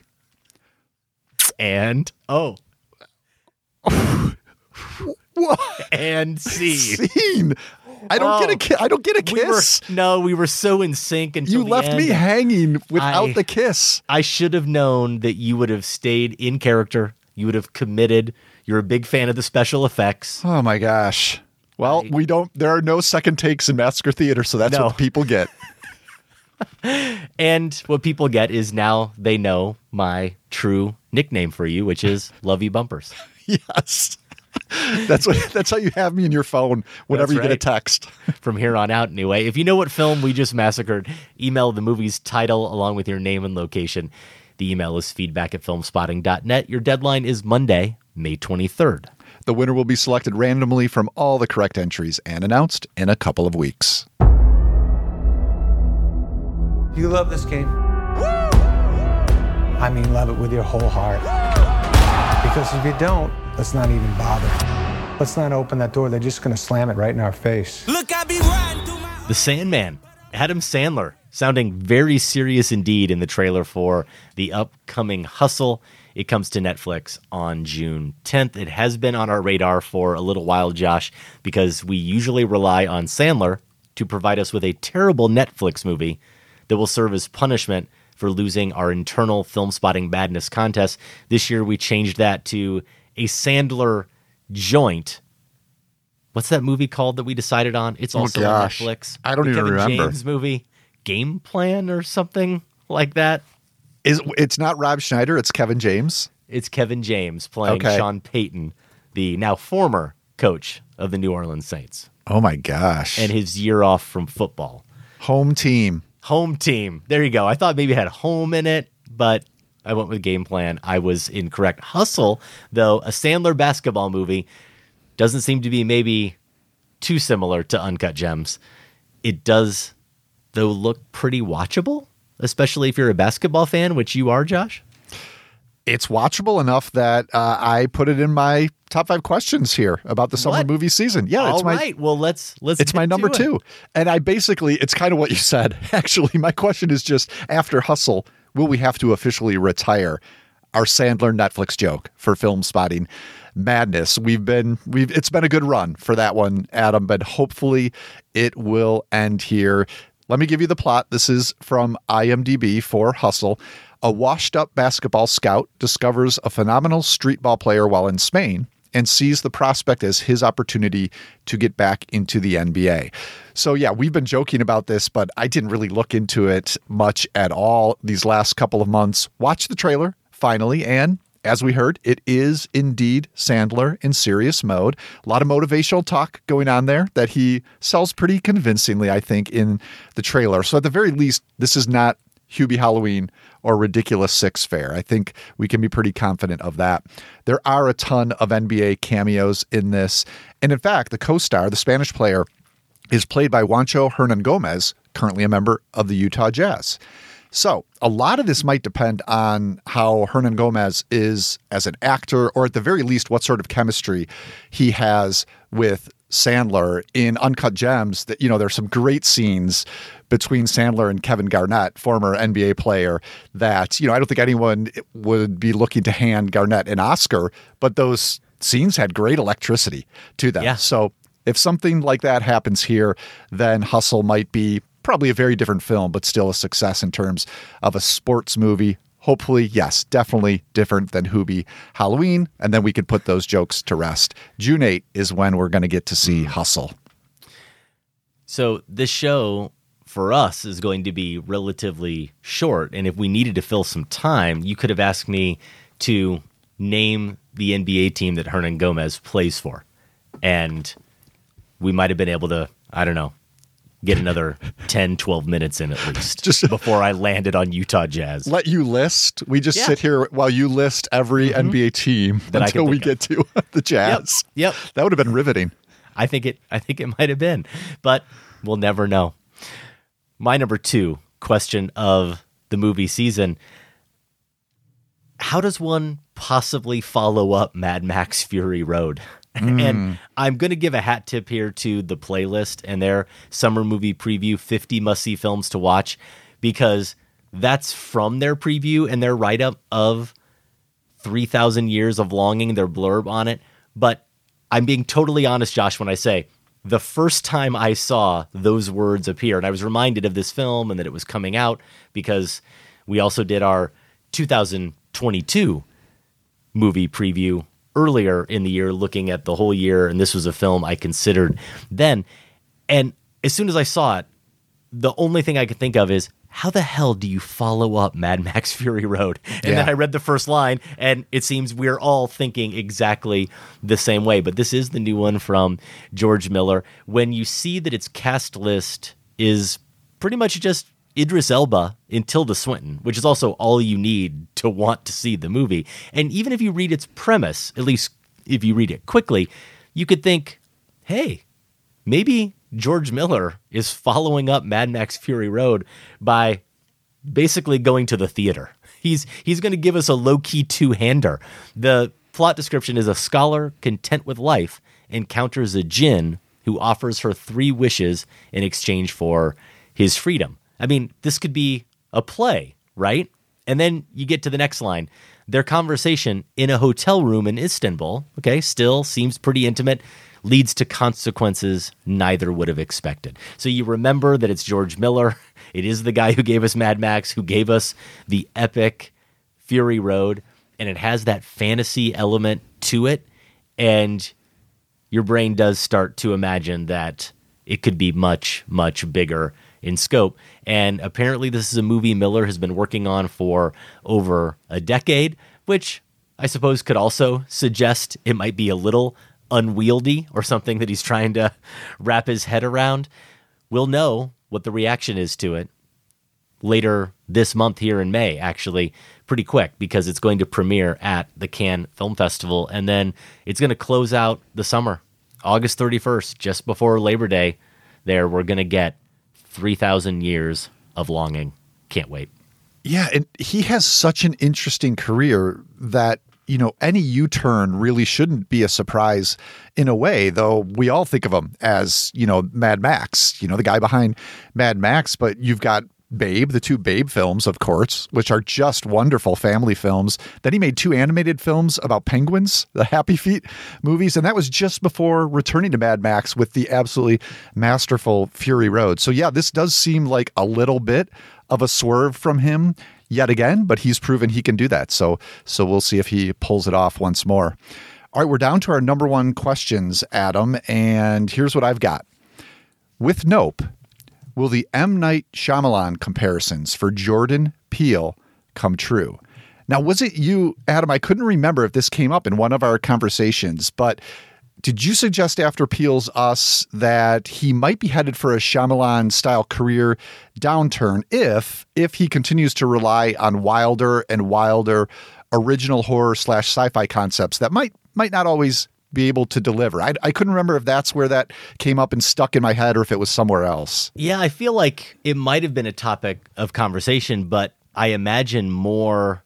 And and scene. I don't get a kiss. We were so in sync until you left me hanging without the kiss. I should have known that you would have stayed in character. You would have committed. You're a big fan of the special effects. Oh my gosh. Well, there are no second takes in Massacre Theater, so that's what the people get. And what people get is now they know my true nickname for you, which is Lovey Bumpers. Yes. That's how you have me in your phone whenever you get a text. From here on out, anyway. If you know what film we just massacred, email the movie's title along with your name and location. The email is feedback@filmspotting.net. Your deadline is Monday, May 23rd. The winner will be selected randomly from all the correct entries and announced in a couple of weeks. You love this game? I mean, love it with your whole heart. Because if you don't, let's not even bother. Let's not open that door. They're just going to slam it right in our face. Look, I be riding through my... The Sandman, Adam Sandler, sounding very serious indeed in the trailer for the upcoming Hustle. It comes to Netflix on June 10th. It has been on our radar for a little while, Josh, because we usually rely on Sandler to provide us with a terrible Netflix movie that will serve as punishment for losing our internal Film Spotting Madness contest. This year we changed that to a Sandler joint. What's that movie called that we decided on? It's also on Netflix. I don't even Kevin remember. James movie, Game Plan or something like that. It's not Rob Schneider, it's Kevin James? It's Kevin James playing Sean Payton, the now former coach of the New Orleans Saints. Oh my gosh. And his year off from football. Home team. Home team. There you go. I thought maybe it had home in it, but I went with Game Plan. I was incorrect. Hustle, though, a Sandler basketball movie, doesn't seem to be maybe too similar to Uncut Gems. It does, though, look pretty watchable, especially if you're a basketball fan, which you are, Josh. It's watchable enough that I put it in my top 5 questions here about the summer movie season. Yeah, All right. Well, let's. It's my number 2, and I basically it's kind of what you said. Actually, my question is just after Hustle, will we have to officially retire our Sandler Netflix joke for Film Spotting Madness? It's been a good run for that one, Adam, but hopefully it will end here. Let me give you the plot. This is from IMDb for Hustle. A washed-up basketball scout discovers a phenomenal street ball player while in Spain and sees the prospect as his opportunity to get back into the NBA. So yeah, we've been joking about this, but I didn't really look into it much at all these last couple of months. Watch the trailer, finally, and as we heard, it is indeed Sandler in serious mode. A lot of motivational talk going on there that he sells pretty convincingly, I think, in the trailer. So at the very least, this is not Hubie Halloween or Ridiculous Six Fair. I think we can be pretty confident of that. There are a ton of NBA cameos in this. And in fact, the co-star, the Spanish player, is played by Juancho Hernangomez, currently a member of the Utah Jazz. So a lot of this might depend on how Hernangomez is as an actor, or at the very least, what sort of chemistry he has with Sandler in Uncut Gems. That, you know, there's some great scenes between Sandler and Kevin Garnett, former NBA player, that, you know, I don't think anyone would be looking to hand Garnett an Oscar, but those scenes had great electricity to them. Yeah. So if something like that happens here, then Hustle might be probably a very different film, but still a success in terms of a sports movie. Hopefully, yes, definitely different than Hubie Halloween. And then we could put those jokes to rest. June 8 is when we're going to get to see Hustle. So this show for us is going to be relatively short. And if we needed to fill some time, you could have asked me to name the NBA team that Hernangomez plays for. And we might have been able to, I don't know, get another 10, 12 minutes in at least just before I landed on Utah Jazz. Let you list. We just sit here while you list every NBA team that until we get to the Jazz. Yep. That would have been riveting. I think it might have been, but we'll never know. My number 2 question of the movie season: how does one possibly follow up Mad Max Fury Road? And I'm going to give a hat tip here to the playlist and their summer movie preview, 50 must-see films to watch, because that's from their preview and their write-up of 3,000 Years of Longing, their blurb on it. But I'm being totally honest, Josh, when I say the first time I saw those words appear, and I was reminded of this film and that it was coming out because we also did our 2022 movie preview earlier in the year, looking at the whole year, and this was a film I considered then. And as soon as I saw it, the only thing I could think of is, how the hell do you follow up Mad Max Fury Road? And then I read the first line, and it seems we're all thinking exactly the same way. But this is the new one from George Miller. When you see that its cast list is pretty much just Idris Elba and Tilda Swinton, which is also all you need to want to see the movie. And even if you read its premise, at least if you read it quickly, you could think, hey, maybe George Miller is following up Mad Max Fury Road by basically going to the theater. He's going to give us a low-key two-hander. The plot description is a scholar content with life encounters a djinn who offers her 3 wishes in exchange for his freedom. I mean, this could be a play, right? And then you get to the next line. Their conversation in a hotel room in Istanbul, okay, still seems pretty intimate, leads to consequences neither would have expected. So you remember that it's George Miller. It is the guy who gave us Mad Max, who gave us the epic Fury Road, and it has that fantasy element to it. And your brain does start to imagine that it could be much, much bigger in scope. And apparently this is a movie Miller has been working on for over a decade, which I suppose could also suggest it might be a little unwieldy or something that he's trying to wrap his head around. We'll know what the reaction is to it later this month here in May, actually, pretty quick, because it's going to premiere at the Cannes Film Festival, and then it's going to close out the summer, August 31st, just before Labor Day. There, we're going to get 3,000 Years of Longing. Can't wait. Yeah, and he has such an interesting career that, you know, any U-turn really shouldn't be a surprise in a way, though we all think of him as, you know, Mad Max, you know, the guy behind Mad Max, but you've got Babe, the 2 Babe films, of course, which are just wonderful family films. Then he made 2 animated films about penguins, the Happy Feet movies, and that was just before returning to Mad Max with the absolutely masterful Fury Road. So yeah, this does seem like a little bit of a swerve from him yet again, but he's proven he can do that. So we'll see if he pulls it off once more. All right, we're down to our number 1 questions, Adam, and here's what I've got. With Nope, will the M. Night Shyamalan comparisons for Jordan Peele come true? Now, was it you, Adam? I couldn't remember if this came up in one of our conversations, but did you suggest after Peele's Us that he might be headed for a Shyamalan-style career downturn if he continues to rely on wilder and wilder original horror / sci-fi concepts that might not always be able to deliver? I couldn't remember if that's where that came up and stuck in my head or if it was somewhere else. Yeah, I feel like it might have been a topic of conversation, but I imagine more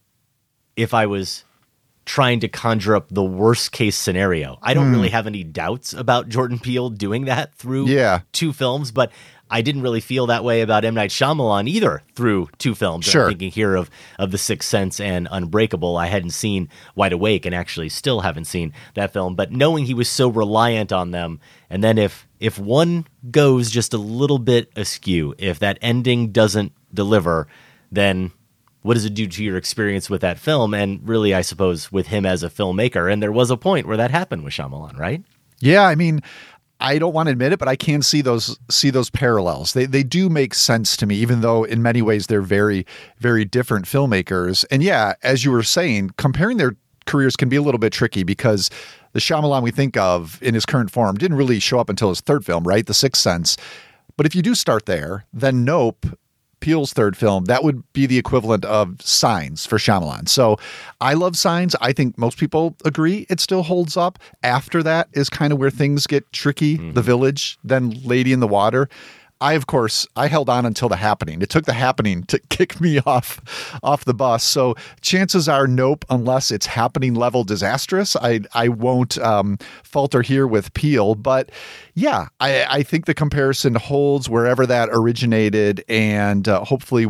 if I was trying to conjure up the worst case scenario. I don't really have any doubts about Jordan Peele doing that through 2 films, but I didn't really feel that way about M. Night Shyamalan either through 2 films. Sure. I'm thinking here of The Sixth Sense and Unbreakable. I hadn't seen Wide Awake and actually still haven't seen that film. But knowing he was so reliant on them, and then if one goes just a little bit askew, if that ending doesn't deliver, then what does it do to your experience with that film? And really, I suppose, with him as a filmmaker. And there was a point where that happened with Shyamalan, right? Yeah, I mean, I don't want to admit it, but I can see those parallels. They do make sense to me, even though in many ways they're very, very different filmmakers. And yeah, as you were saying, comparing their careers can be a little bit tricky because the Shyamalan we think of in his current form didn't really show up until his 3rd film, right? The Sixth Sense. But if you do start there, then Nope, Peele's 3rd film, that would be the equivalent of Signs for Shyamalan. So I love Signs. I think most people agree it still holds up. After that is kind of where things get tricky. The Village, then Lady in the Water. I held on until The Happening. It took The Happening to kick me off the bus. So chances are Nope, unless it's Happening level disastrous. I won't falter here with Peele. But yeah, I think the comparison holds wherever that originated, and hopefully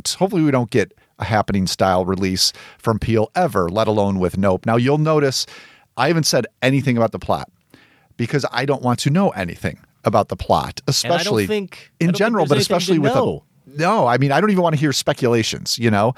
we don't get a Happening style release from Peele ever, let alone with Nope. Now you'll notice I haven't said anything about the plot because I don't want to know anything about the plot, especially in general, but especially with no, I mean, I don't even want to hear speculations, you know?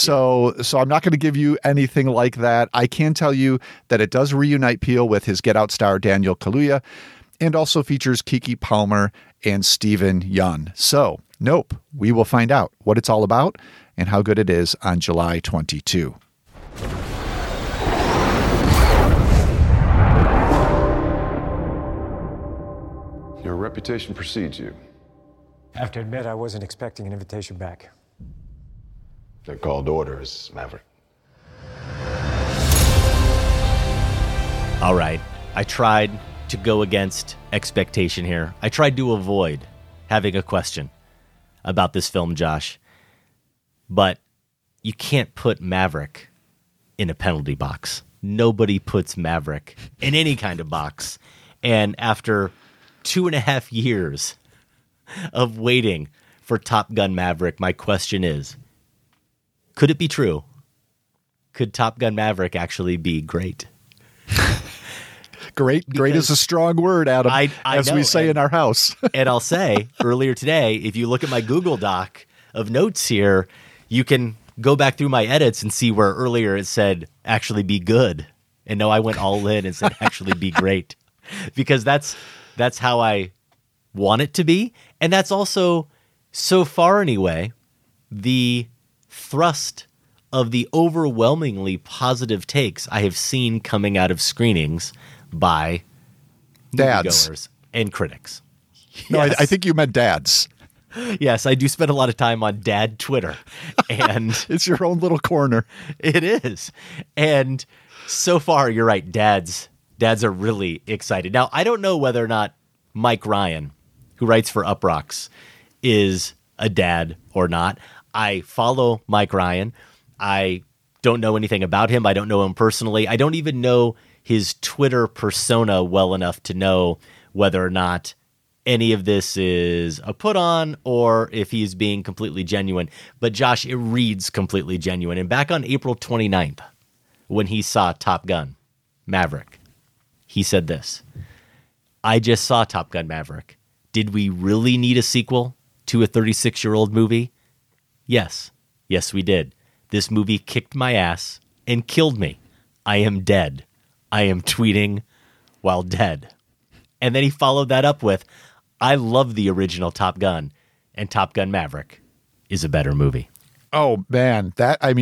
So I'm not going to give you anything like that. I can tell you that it does reunite Peele with his Get Out star Daniel Kaluuya, and also features Keke Palmer and Steven Yeun. So, Nope, we will find out what it's all about and how good it is on July 22. Your reputation precedes you. I have to admit, I wasn't expecting an invitation back. They're called orders, Maverick. All right. I tried to go against expectation here. I tried to avoid having a question about this film, Josh. But you can't put Maverick in a penalty box. Nobody puts Maverick in any kind of box. And after 2.5 years of waiting for Top Gun Maverick, my question is, could it be true? Could Top Gun Maverick actually be great? Great is a strong word, Adam, as know, we say in our house. And I'll say, earlier today, if you look at my Google Doc of notes here, you can go back through my edits and see where earlier it said, actually be good. And no, I went all in and said, actually be great. Because that's how I want it to be. And that's also, so far anyway, the thrust of the overwhelmingly positive takes I have seen coming out of screenings by dads moviegoers and critics. No, Yes. I think you meant dads. Yes, I do spend a lot of time on dad Twitter, and it's your own little corner. It is. And so far, you're right. Dads are really excited. Now, I don't know whether or not Mike Ryan, who writes for Uprocks, is a dad or not. I follow Mike Ryan. I don't know anything about him. I don't know him personally. I don't even know his Twitter persona well enough to know whether or not any of this is a put on or if he's being completely genuine. But Josh, it reads completely genuine. And back on April 29th, when he saw Top Gun Maverick, he said this: I just saw Top Gun Maverick. Did we really need a sequel to a 36-year-old movie? Yes. Yes, we did. This movie kicked my ass and killed me. I am dead. I am tweeting while dead. And then he followed that up with, I love the original Top Gun, and Top Gun Maverick is a better movie. Oh, man.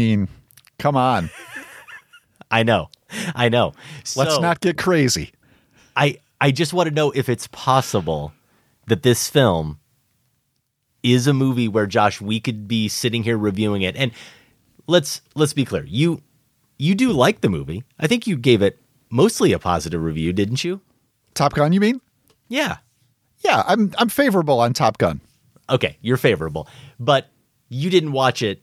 Come on. I know. Let's not get crazy. I just want to know if it's possible that this film is a movie where, Josh, we could be sitting here reviewing it. And let's be clear. You do like the movie. I think you gave it mostly a positive review, didn't you? Top Gun, you mean? Yeah. Yeah, I'm favorable on Top Gun. Okay, you're favorable. But you didn't watch it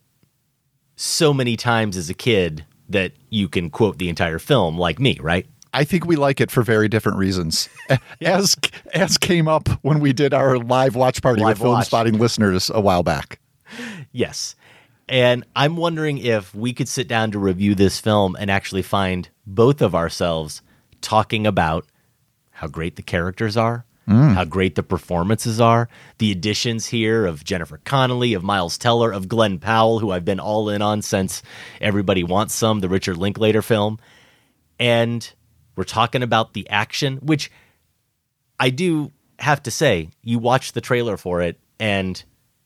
so many times as a kid that you can quote the entire film like me, right? I think we like it for very different reasons. As came up when we did our live watch party with Film Spotting listeners a while back. Yes. And I'm wondering if we could sit down to review this film and actually find both of ourselves talking about how great the characters are, how great the performances are, the additions here of Jennifer Connelly, of Miles Teller, of Glenn Powell, who I've been all in on since Everybody Wants Some, the Richard Linklater film. And we're talking about the action, which I do have to say, you watch the trailer for it, and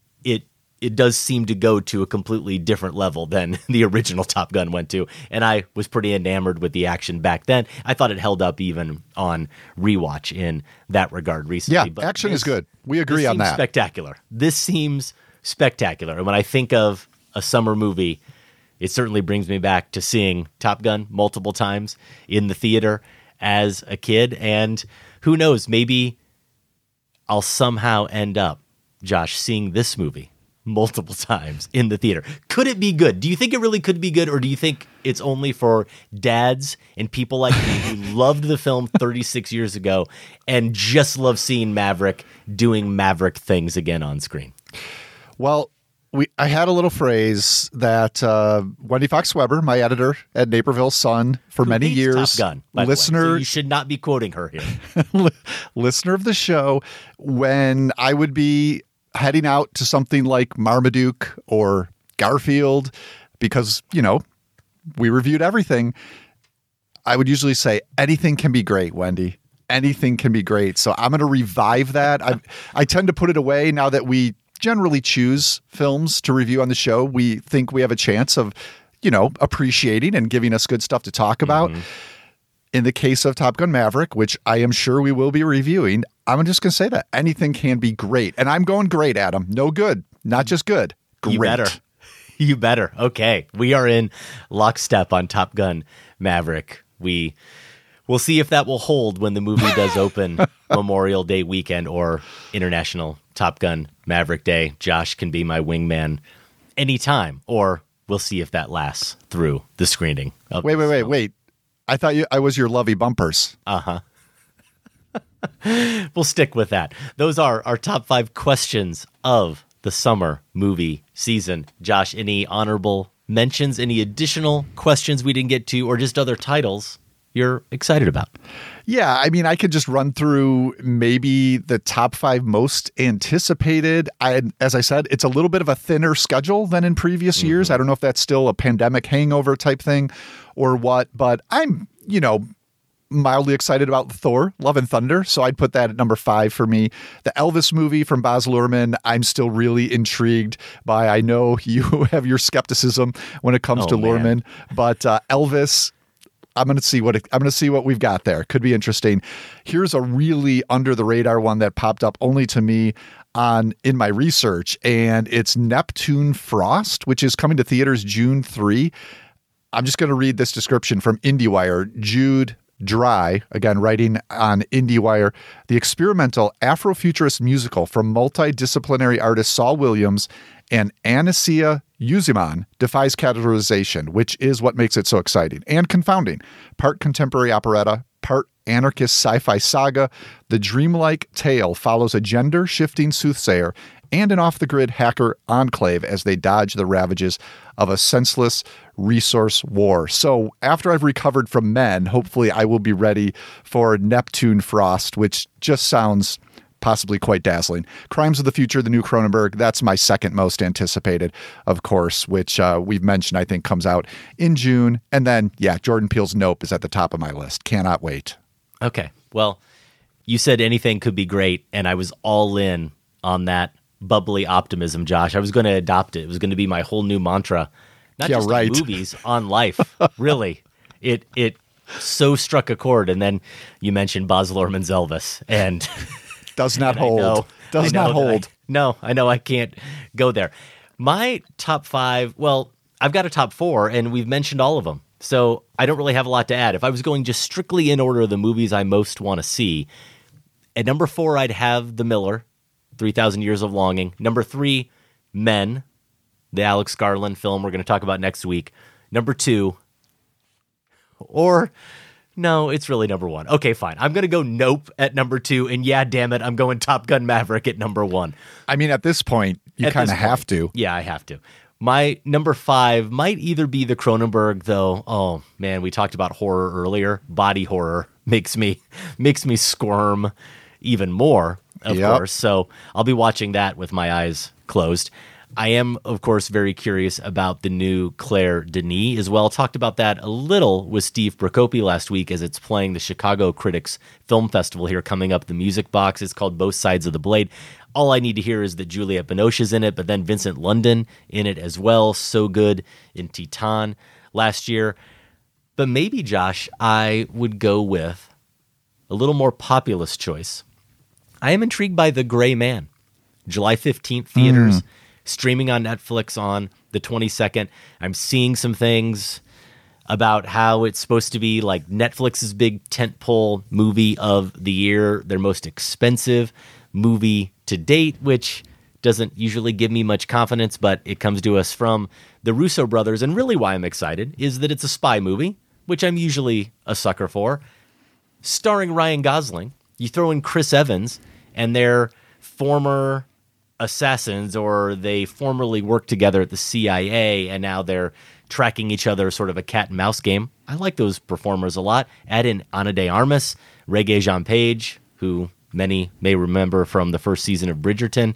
it does seem to go to a completely different level than the original Top Gun went to. And I was pretty enamored with the action back then. I thought it held up even on rewatch in that regard recently. Yeah, but action is good. We agree on that. Spectacular. This seems spectacular. And when I think of a summer movie, it certainly brings me back to seeing Top Gun multiple times in the theater as a kid. And who knows, maybe I'll somehow end up, Josh, seeing this movie multiple times in the theater. Could it be good? Do you think it really could be good, or do you think it's only for dads and people like me who loved the film 36 years ago and just love seeing Maverick doing Maverick things again on screen? Well, I had a little phrase that Wendy Fox Weber, my editor at Naperville Sun for many years, Top Gun, by listener, the way. So you should not be quoting her here. Listener of the show, when I would be heading out to something like Marmaduke or Garfield, because, we reviewed everything, I would usually say, anything can be great, Wendy. Anything can be great. So I'm going to revive that. I tend to put it away now that we generally choose films to review on the show. We think we have a chance of, appreciating and giving us good stuff to talk about. in the case of Top Gun Maverick, which I am sure we will be reviewing, I'm just going to say that anything can be great. And I'm going great, Adam. No good, not just good. Great. You better. You better. Okay. We are in lockstep on Top Gun Maverick. We'll see if that will hold when the movie does open Memorial Day weekend or International Top Gun Maverick Day. Josh can be my wingman anytime, or we'll see if that lasts through the screening. Wait. I thought I was your lovey bumpers. Uh-huh. We'll stick with that. Those are our top 5 questions of the summer movie season. Josh, any honorable mentions, any additional questions we didn't get to, or just other titles you're excited about? Yeah, I mean, I could just run through maybe the top 5 most anticipated. As I said, it's a little bit of a thinner schedule than in previous years. I don't know if that's still a pandemic hangover type thing or what, but I'm, mildly excited about Thor, Love and Thunder. So I'd put that at number 5 for me. The Elvis movie from Baz Luhrmann, I'm still really intrigued by. I know you have your skepticism when it comes to Luhrmann, but Elvis, I'm going to see what we've got there. Could be interesting. Here's a really under the radar one that popped up only to me in my research, and it's Neptune Frost, which is coming to theaters June 3. I'm just going to read this description from IndieWire. Jude Dry, again, writing on IndieWire, the experimental Afrofuturist musical from multidisciplinary artists Saul Williams and Anasia Uziman defies categorization, which is what makes it so exciting and confounding. Part contemporary operetta, part anarchist sci-fi saga, the dreamlike tale follows a gender-shifting soothsayer and an off-the-grid hacker enclave as they dodge the ravages of a senseless resource war. So after I've recovered from Men, hopefully I will be ready for Neptune Frost, which just sounds possibly quite dazzling. Crimes of the Future, the new Cronenberg, that's my second most anticipated, of course, which we've mentioned, I think, comes out in June. And then, Jordan Peele's Nope is at the top of my list. Cannot wait. Okay. Well, you said anything could be great, and I was all in on that bubbly optimism, Josh. I was going to adopt it. It was going to be my whole new mantra. Not just on movies, on life. Really. It so struck a chord. And then you mentioned Baz Luhrmann's Elvis, and does not hold. Does not hold. I know I can't go there. My top 5, well, I've got a top 4, and we've mentioned all of them. So I don't really have a lot to add. If I was going just strictly in order of the movies I most want to see, at number 4, I'd have The Miller, 3,000 Years of Longing. Number 3, Men, the Alex Garland film we're going to talk about next week. Number 2, or no, it's really number 1. Okay, fine. I'm going to go Nope at number 2, and damn it, I'm going Top Gun Maverick at number 1. I mean, at this point, you kind of have to. Yeah, I have to. My number 5 might either be the Cronenberg, though. Oh, man, we talked about horror earlier. Body horror makes me squirm even more, of course. So I'll be watching that with my eyes closed. I am, of course, very curious about the new Claire Denis as well. Talked about that a little with Steve Procopi last week as it's playing the Chicago Critics Film Festival here coming up. The Music Box is called Both Sides of the Blade. All I need to hear is that Juliette Binoche is in it, but then Vincent London in it as well. So good in Titan last year. But maybe, Josh, I would go with a little more populist choice. I am intrigued by The Gray Man. July 15th, theaters. Streaming on Netflix on the 22nd. I'm seeing some things about how it's supposed to be like Netflix's big tentpole movie of the year, their most expensive movie to date, which doesn't usually give me much confidence, but it comes to us from the Russo brothers. And really why I'm excited is that it's a spy movie, which I'm usually a sucker for, starring Ryan Gosling. You throw in Chris Evans and their former assassins, or they formerly worked together at the CIA, and now they're tracking each other, sort of a cat and mouse game. I like those performers a lot. Add in Ana de Armas, Regé-Jean Page, who many may remember from the first season of Bridgerton.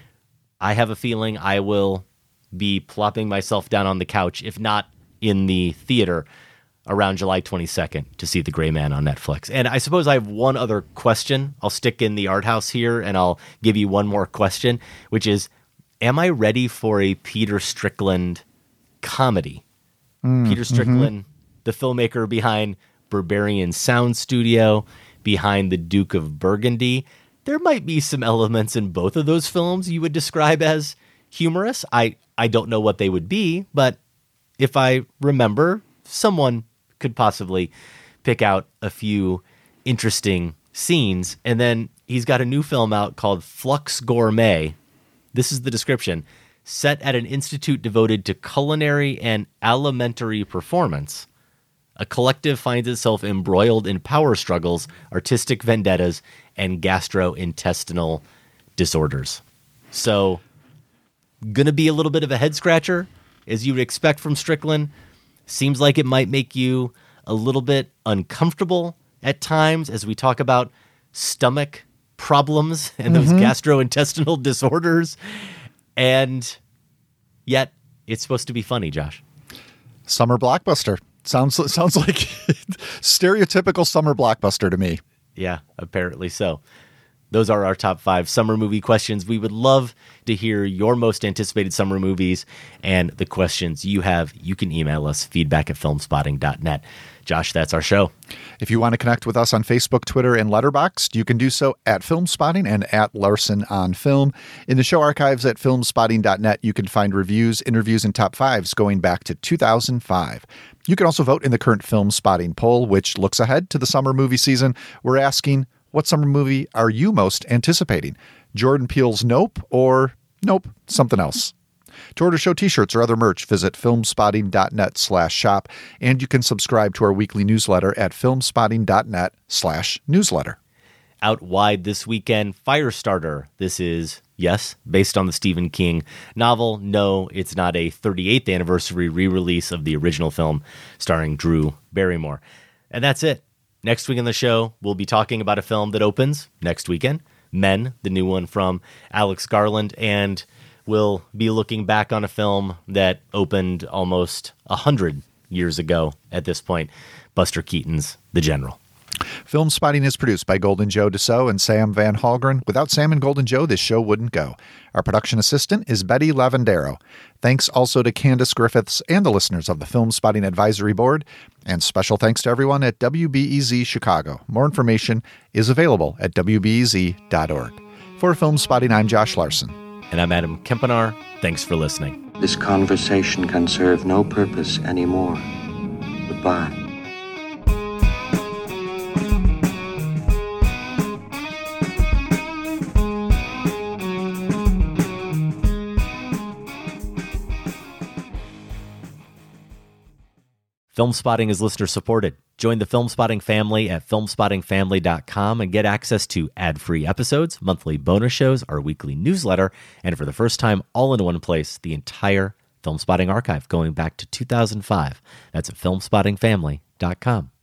I have a feeling I will be plopping myself down on the couch, if not in the theater, around July 22nd to see The Gray Man on Netflix. And I suppose I have one other question. I'll stick in the art house here, and I'll give you one more question, which is, am I ready for a Peter Strickland comedy? Peter Strickland, the filmmaker behind Berberian sound studio behind the Duke of Burgundy. There might be some elements in both of those films you would describe as humorous. I don't know what they would be, but if I remember, someone could possibly pick out a few interesting scenes. And then he's got a new film out called Flux Gourmet. This is the description. Set at an institute devoted to culinary and alimentary performance, a collective finds itself embroiled in power struggles, artistic vendettas, and gastrointestinal disorders. So, gonna be a little bit of a head scratcher, as you would expect from Strickland. Seems like it might make you a little bit uncomfortable at times as we talk about stomach problems and those gastrointestinal disorders. And yet, it's supposed to be funny, Josh. Summer blockbuster. Sounds like stereotypical summer blockbuster to me. Yeah, apparently so. Those are our top 5 summer movie questions. We would love to hear your most anticipated summer movies and the questions you have. You can email us, feedback@filmspotting.net. Josh, that's our show. If you want to connect with us on Facebook, Twitter, and Letterboxd, you can do so at Filmspotting and at Larson on Film. In the show archives at filmspotting.net, you can find reviews, interviews, and top 5s going back to 2005. You can also vote in the current Filmspotting poll, which looks ahead to the summer movie season. We're asking, what summer movie are you most anticipating? Jordan Peele's Nope or Nope, something else? To order show t-shirts or other merch, visit filmspotting.net/shop, and you can subscribe to our weekly newsletter at filmspotting.net/newsletter. Out wide this weekend, Firestarter. This is, yes, based on the Stephen King novel. No, it's not a 38th anniversary re-release of the original film starring Drew Barrymore. And that's it. Next week on the show, we'll be talking about a film that opens next weekend, Men, the new one from Alex Garland, and we'll be looking back on a film that opened almost 100 years ago at this point, Buster Keaton's The General. Filmspotting is produced by Golden Joe Dassault and Sam Van Halgren. Without Sam and Golden Joe, this show wouldn't go. Our production assistant is Betty Lavandero. Thanks also to Candace Griffiths and the listeners of the Filmspotting Advisory Board. And special thanks to everyone at WBEZ Chicago. More information is available at WBEZ.org. For Filmspotting, I'm Josh Larson. And I'm Adam Kempenaar. Thanks for listening. This conversation can serve no purpose anymore. Goodbye. Filmspotting is listener supported. Join the Filmspotting family at filmspottingfamily.com and get access to ad-free episodes, monthly bonus shows, our weekly newsletter, and for the first time, all in one place, the entire Filmspotting archive going back to 2005. That's at filmspottingfamily.com.